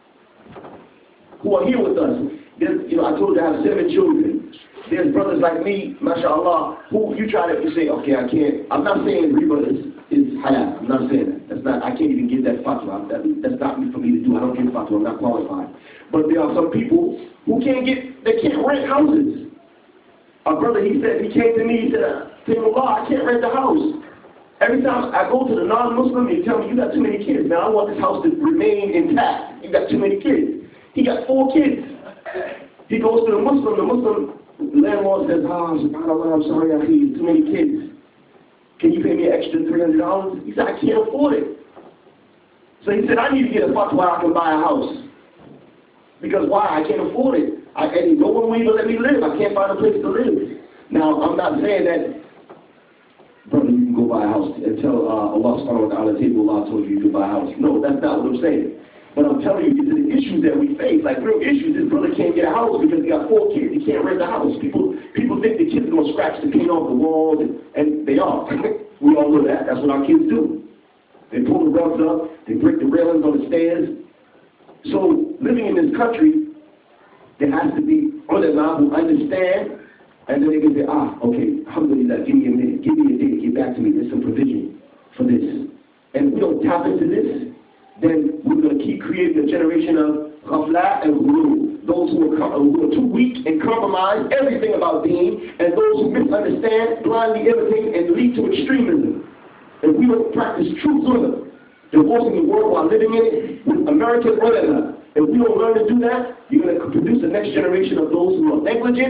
Who are here with us. I told you I have 7 children. There's brothers like me, mashallah, who you say, okay, I can't. I'm not saying riba is halal. I'm not saying that. I can't even give that fatwa. That's not for me to do. I don't give fatwa. I'm not qualified. But there are some people who can't rent houses. A brother, he came to me, he said, Allah, I can't rent the house. Every time I go to the non-Muslim, they tell me, you got too many kids. Now I want this house to remain intact. You got too many kids. He got 4 kids. He goes to the Muslim landlord says, subhanAllah, I'm sorry, I see too many kids. Can you pay me an extra $300? He said, I can't afford it. So he said, I need to get a fatwa I can buy a house. Because why? I can't afford it. And no one will even let me live. I can't find a place to live. Now, I'm not saying that, brother, you can go buy a house and tell Allah subhanahu wa ta'ala, Allah told you to buy a house. No, that's not what I'm saying. But I'm telling you, these are the issues that we face, like real issues. This brother can't get a house because he got 4 kids. He can't rent a house. People think the kids are going to scratch the paint off the walls, and they are. We all know that. That's what our kids do. They pull the rugs up. They break the railings on the stairs. So living in this country, there has to be ulama who understand, and then they can say, okay, alhamdulillah, give me a minute, give me a day, get back to me. There's some provision for this. And if we don't tap into this, then we're going to keep creating a generation of ghafla and ghulul. Those who are too weak and compromise everything about deen, and those who misunderstand, blindly imitate, and lead to extremism. If we don't practice true zulm, divorcing the world while living in it with American ulama, if we don't learn to do that, you're going to produce the next generation of those who are negligent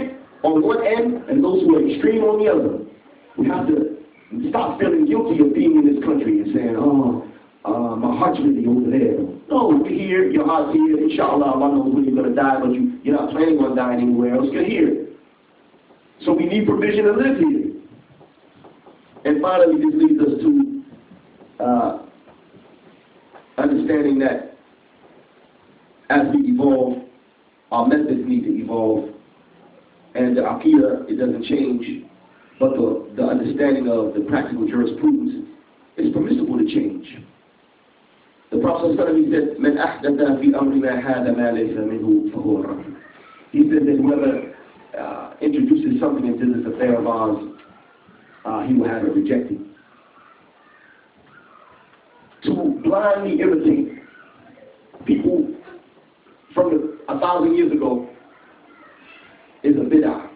on one end and those who are extreme on the other. We have to stop feeling guilty of being in this country and saying, my heart's really over there. No, we're here, your heart's here. Inshallah, Allah knows when you're going to die, but you're not planning on dying anywhere else. You're here. So we need provision to live here. And finally, this leads us to understanding that as we evolve, our methods need to evolve. And the Aqidah, it doesn't change, but the understanding of the practical jurisprudence is permissible to change. The Prophet ﷺ said, "Man ahdatha fi amrina hada ma laysa minhu fahuwa radd." He said that whoever introduces something into this affair of ours, he will have it rejected. To blindly imitate people from 1,000 years ago is a bid'ah.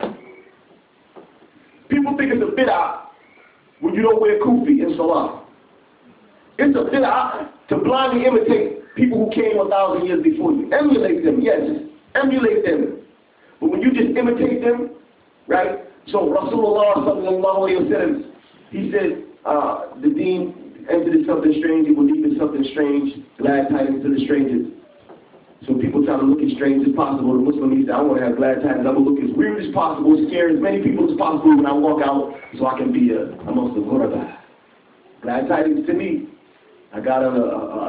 People think it's a bid'ah when you don't wear kufi in salah. It's a bid'ah to blindly imitate people who came 1,000 years before you. Emulate them, yes, emulate them. But when you just imitate them, right? So Rasulullah sallallahu alayhi wa sallam, he said, the deen entered in something strange, it will leave in something strange, glad tidings to the strangers. So people try to look as strange as possible. The Muslim, he said, I want to have glad tidings. I'm going to look as weird as possible, scare as many people as possible when I walk out so I can be amongst the ghuraba. Glad tidings to me. I got on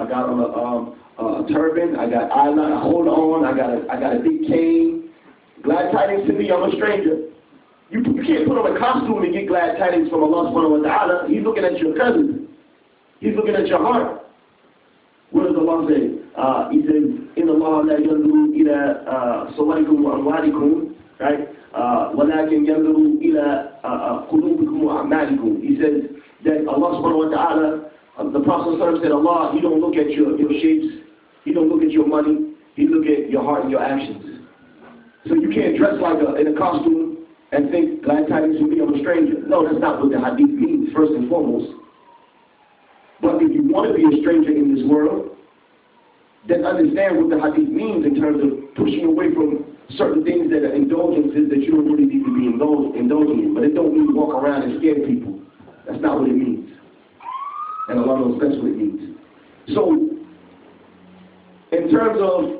a turban, I got eyeliner, I hold on, I got a big cane. Glad tidings to me, I'm a stranger. You can't put on a costume and get glad tidings from Allah subhanahu wa ta'ala. He's looking at your cousin. He's looking at your heart. What does Allah say? He says, "Inna Allah la yanzuru ila sawarikum wa amwalikum," right? "Walakin yanzuru ila qulubikum wa a'malikum." He says that Allah subhanahu wa ta'ala, the Prophet said, Allah, He don't look at your shapes, He don't look at your money, He look at your heart and your actions. So you can't dress like in a costume and think, glad tidings to me, I'm a stranger. No, that's not what the hadith means, first and foremost. But if you want to be a stranger in this world, then understand what the hadith means in terms of pushing away from certain things that are indulgences that you don't really need to be indulging in. But it don't mean walk around and scare people. That's not what it means. And Allah knows that's what it means. So, in terms of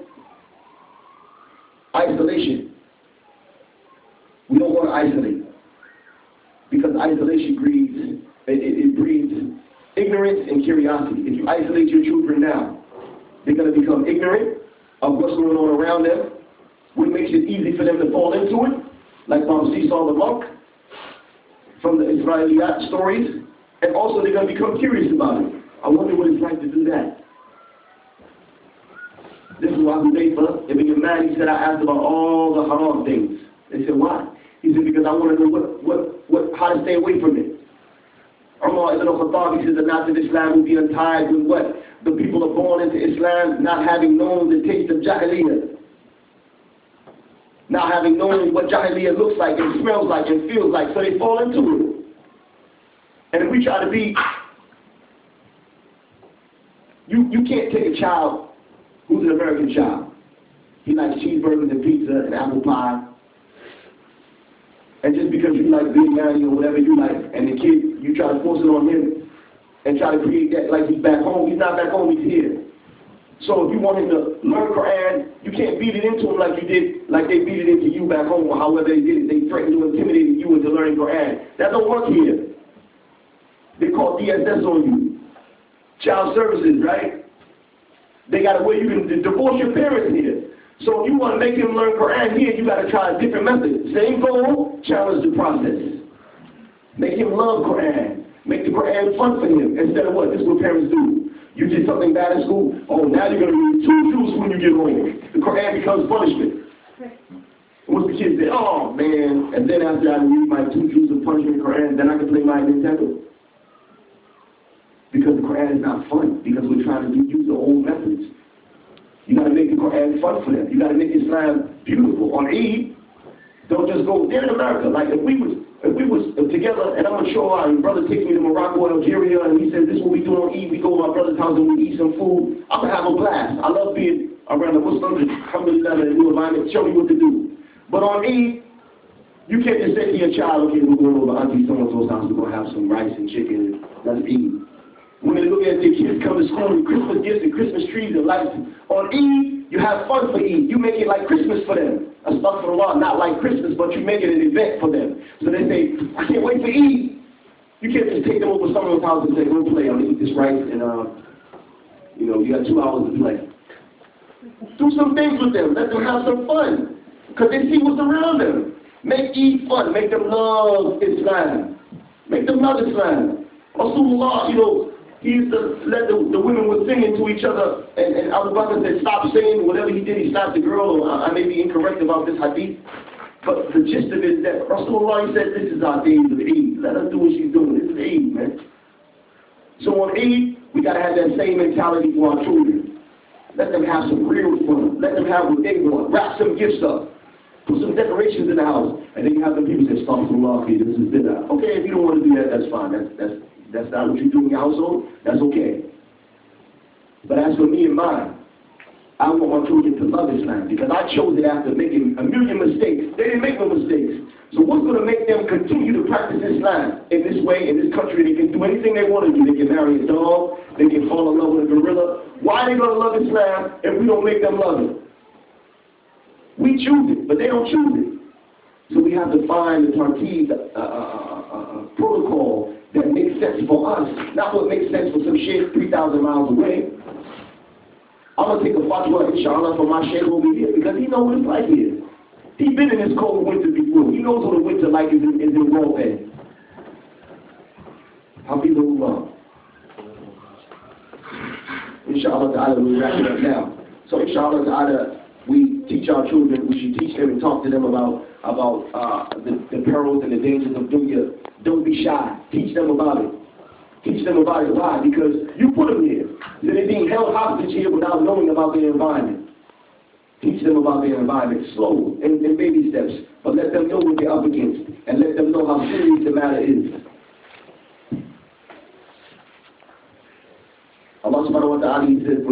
isolation, we don't want to isolate. Because isolation breeds, it breeds ignorance and curiosity. If you isolate your children now, they're going to become ignorant of what's going on around them, which makes it easy for them to fall into it, like Mom Seesaw the monk from the Israeliyat stories, and also they're going to become curious about it. I wonder what it's like to do that. This is why Hudayfa ibn Yaman, he said, I asked about all the haram things. They said, why? He said, because I want to know how to stay away from it. Umar ibn al-Khattab, he says, the Nats of Islam will be untied with what? The people are born into Islam not having known the taste of Jahiliyyah. Not having known what Jahiliyyah looks like and smells like and feels like, so they fall into it. And if we try to be, you can't take a child who's an American child. He likes cheeseburgers and pizza and apple pie. And just because you like biryani or whatever you like, and the kid, you try to force it on him and try to create that like he's back home. He's not back home, he's here. So if you want him to learn Quran, you can't beat it into him like you did, like they beat it into you back home, or however they did it. They threatened to intimidate you into learning Quran. That don't work here. They call DSS on you. Child services, right? They got a way you can divorce your parents here. So if you want to make him learn Quran here, you got to try a different method. Same goal, challenge the process. Make him love Quran. Make the Quran fun for him. Instead of what? This is what parents do. You did something bad in school. Oh, now you're going to read 2 juz when you get home. The Quran becomes punishment. And once the kids say, oh man, and then after I read my 2 juz of punishment in Quran, then I can play my Nintendo. Because the Quran is not fun. Because we're trying to use the old methods. You got to make the Quran fun for them. You got to make Islam beautiful. On Eid, don't just go, they're in America. Like if we was together, and I'm going to show our brother takes me to Morocco, Algeria, and he says, this is what we do on Eid. We go to my brother's house and we eat some food. I'm going to have a blast. I love being around the Muslims, alhamdulillah, in a new environment. Show me what to do. But on Eid, You can't just say to your child, okay, we're going over Auntie so-and-so's house, we're going to have some rice and chicken, let's eat. When they look at their kids come to school with Christmas gifts and Christmas trees and lights, on Eid, you have fun for Eid. You make it like Christmas for them. Astaghfirullah, not like Christmas, but you make it an event for them. So they say, I can't wait for Eid. You can't just take them over someone's house and say, go play, I'm going to eat this rice, and you know, you got 2 hours to play. Do some things with them. Let them have some fun. Because they see what's around them. Make Eid fun. Make them love Islam. Make them love Islam. Rasulullah, you know, he used to let the women were singing to each other, and Abu Bakr said, stop singing. Whatever he did, he slapped the girl. I may be incorrect about this hadith. But the gist of it is that Rasulullah said, this is our days of Eid. Let us do what she's doing. This is Eid, man. So on Eid, we got to have that same mentality for our children. Let them have some real fun. Let them have what they want. Wrap some gifts up. Put some decorations in the house. And then you have the people say, Astaghfirullah, this is dinner. Okay, if you don't want to do that, that's fine. That's not what you do in your household. That's okay. But as for me and mine, I want my children to love Islam because I chose it after making a million mistakes. They didn't make no mistakes. So what's going to make them continue to practice Islam in this way, in this country? They can do anything they want to do. They can marry a dog. They can fall in love with a gorilla. Why are they going to love Islam if we don't make them love it? We choose it, but they don't choose it. So we have to find the tartib protocol that makes sense for us, not what makes sense for some sheikh 3,000 miles away. I'm going to take a fatwa, inshallah, for my sheikh over here because he knows what it's like here. He's been in this cold winter before. He knows what the winter like is in warfare. Habibullah. Inshallah ta'ala, we'll wrap it up now. So inshallah ta'ala, we teach our children, we should teach them and talk to them about the perils and the dangers of dunya. Don't be shy. Teach them about it. Teach them about it. Why? Because you put them here. So they're being held hostage here without knowing about their environment. Teach them about their environment, slow, in baby steps. But let them know what they're up against. And let them know how serious the matter is. Allah subhanahu wa ta'ala, he says,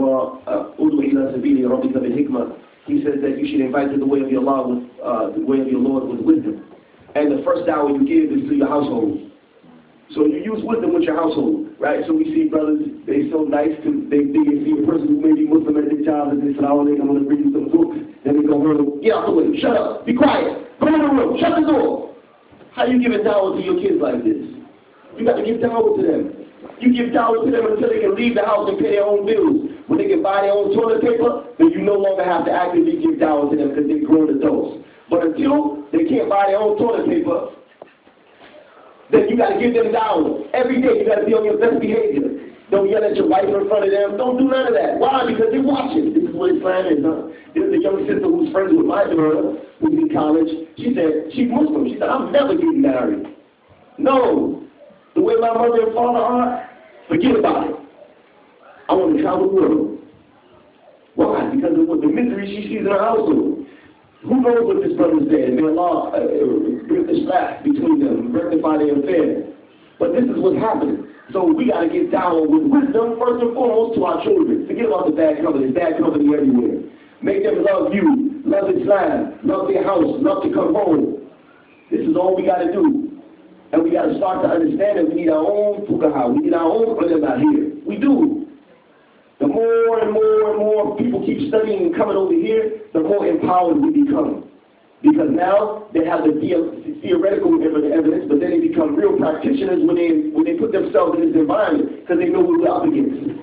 He says that you should invite to the way of your Allah with the way of your Lord with wisdom. And the first dawah you give is to your household. So you use wisdom with your household, right? So we see brothers, they're so nice to, they see a person who may be Muslim at their child and they say, I'm going to bring you some books. Then they go home, get out the way, shut up, be quiet, go in the room, shut the door. How you giving dawah to your kids like this? You got to give dawah to them. You give dawah to them until they can leave the house and pay their own bills. When they can buy their own toilet paper, then you no longer have to actively give dawah to them because they're grown adults. But until they can't buy their own toilet paper, then you got to give them dawah. Every day you got to be on your best behavior. Don't yell at your wife in front of them. Don't do none of that. Why? Because they're watching. This is what Islam is, huh? There's a young sister who's friends with my daughter, who's in college. She said, she's Muslim. She said, I'm never getting married. No. The way my mother and father are, forget about it. I want to travel the world. Why? Because of what the misery she sees in her household. Who knows what this brother said? May Allah bring the slack between them, rectify their affair. But this is what's happening. So we got to get down with wisdom first and foremost to our children. Forget about the bad company. There's bad company everywhere. Make them love you, love Islam, love their house, love to come home. This is all we got to do. And we got to start to understand that we need our own fuqaha. We need our own ulama here. We do. The more and more and more people keep studying and coming over here, the more empowered we become. Because now they have the theoretical evidence, but then they become real practitioners when they put themselves in this environment because they know what we're up against.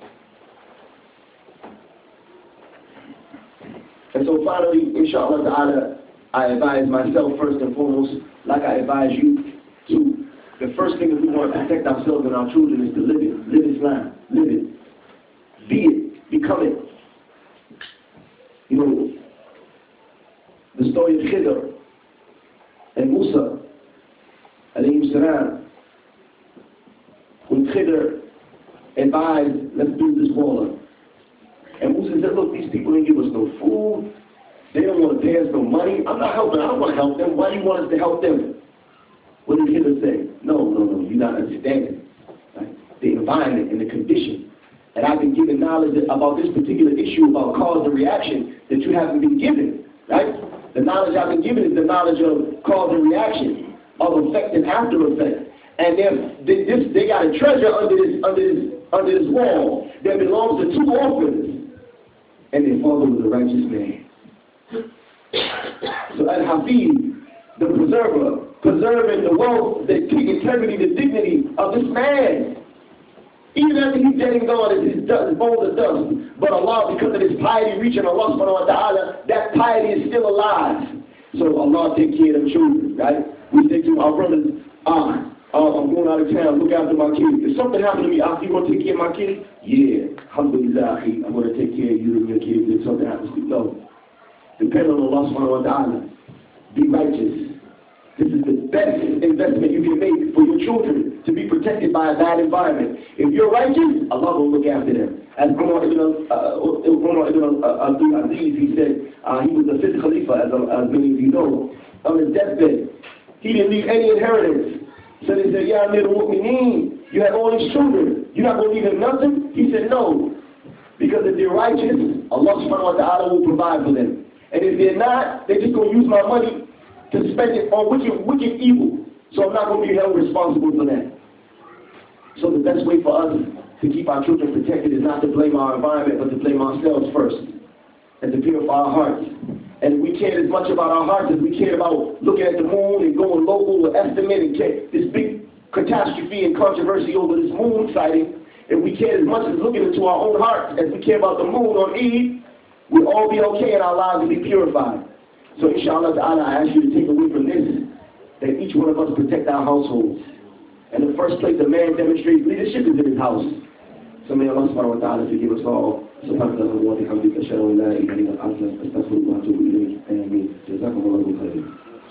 And so finally, inshallah ta'ala, I advise myself first and foremost, like I advise you, to the first thing that we want to protect ourselves and our children is to live it. Live Islam. Live it. Be it. Become it. You know, the story of Khidr and Musa, alayhi salam, when Khidr advised, let's build this wall. And Musa said, look, these people didn't give us no food. They don't want to pay us no money. I'm not helping. I don't want to help them. Why do you want us to help them? What did Khidr say? No, you're not understanding. Right? The environment and the condition. And I've been given knowledge about this particular issue about cause and reaction that you haven't been given. Right? The knowledge I've been given is the knowledge of cause and reaction, of effect and after effect. And they got a treasure under this wall that belongs to 2 orphans. And their father was a righteous man. So Al-Hafiz, the preserver, preserving the wealth, the integrity, the dignity of this man. Even after he's dead and gone, his bones are dust. But Allah, because of his piety reaching Allah subhanahu wa ta'ala, that piety is still alive. So Allah take care of them children, right? We say to our brothers, I'm going out of town, look after my kids. If something happened to me, you going to take care of my kids? Yeah, alhamdulillah, I'm going to take care of you and your kids if something happens to you. No. Depend on Allah subhanahu wa ta'ala. Be righteous. This is the best investment you can make for your children, to be protected by a bad environment. If you're righteous, Allah will look after them. As Umar ibn Abdul Aziz, he said, he was the 5th Khalifa, as many of you know, on his deathbed. He didn't leave any inheritance. So they said, Ya Amir al-Mu'mineen, you have all these children. You're not going to leave them nothing? He said, no. Because if they're righteous, Allah subhanahu wa ta'ala will provide for them. And if they're not, they're just going to use my money to spend it on wicked evil. So I'm not going to be held responsible for that. So the best way for us to keep our children protected is not to blame our environment, but to blame ourselves first. And to purify our hearts. And we cared as much about our hearts as we cared about looking at the moon and going local or estimating this big catastrophe and controversy over this moon sighting. If we cared as much as looking into our own hearts as we care about the moon on Eid, we'll all be okay and our lives will be purified. So inshallah ta'ala, I ask you to take away from this that each one of us protect our households. And the first place a man demonstrates leadership is in his house. So may Allah subhanahu wa ta'ala forgive us all. Subhanallahi wa bihamdihi, ashhadu an la ilaha illa anta, astaghfiruka wa atubu ilayk. Ameen. Jazakumullahu khairan.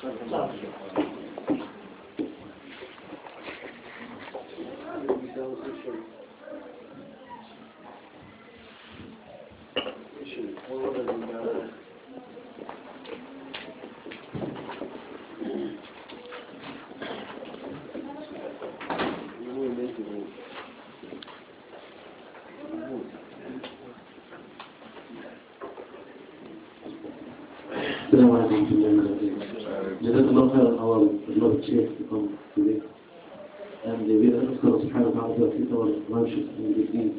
Assalamu alaikum wa rahmatullahi. Jazakallah khairan, our beloved Sheikh, to come today. And we are ask Allah subhanahu wa ta'ala to assist our righteous and good deeds.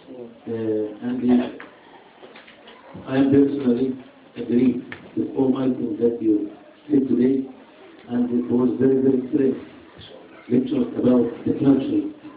I am personally agreed with all my things that you said today, and it was very, very clear lecture about the culture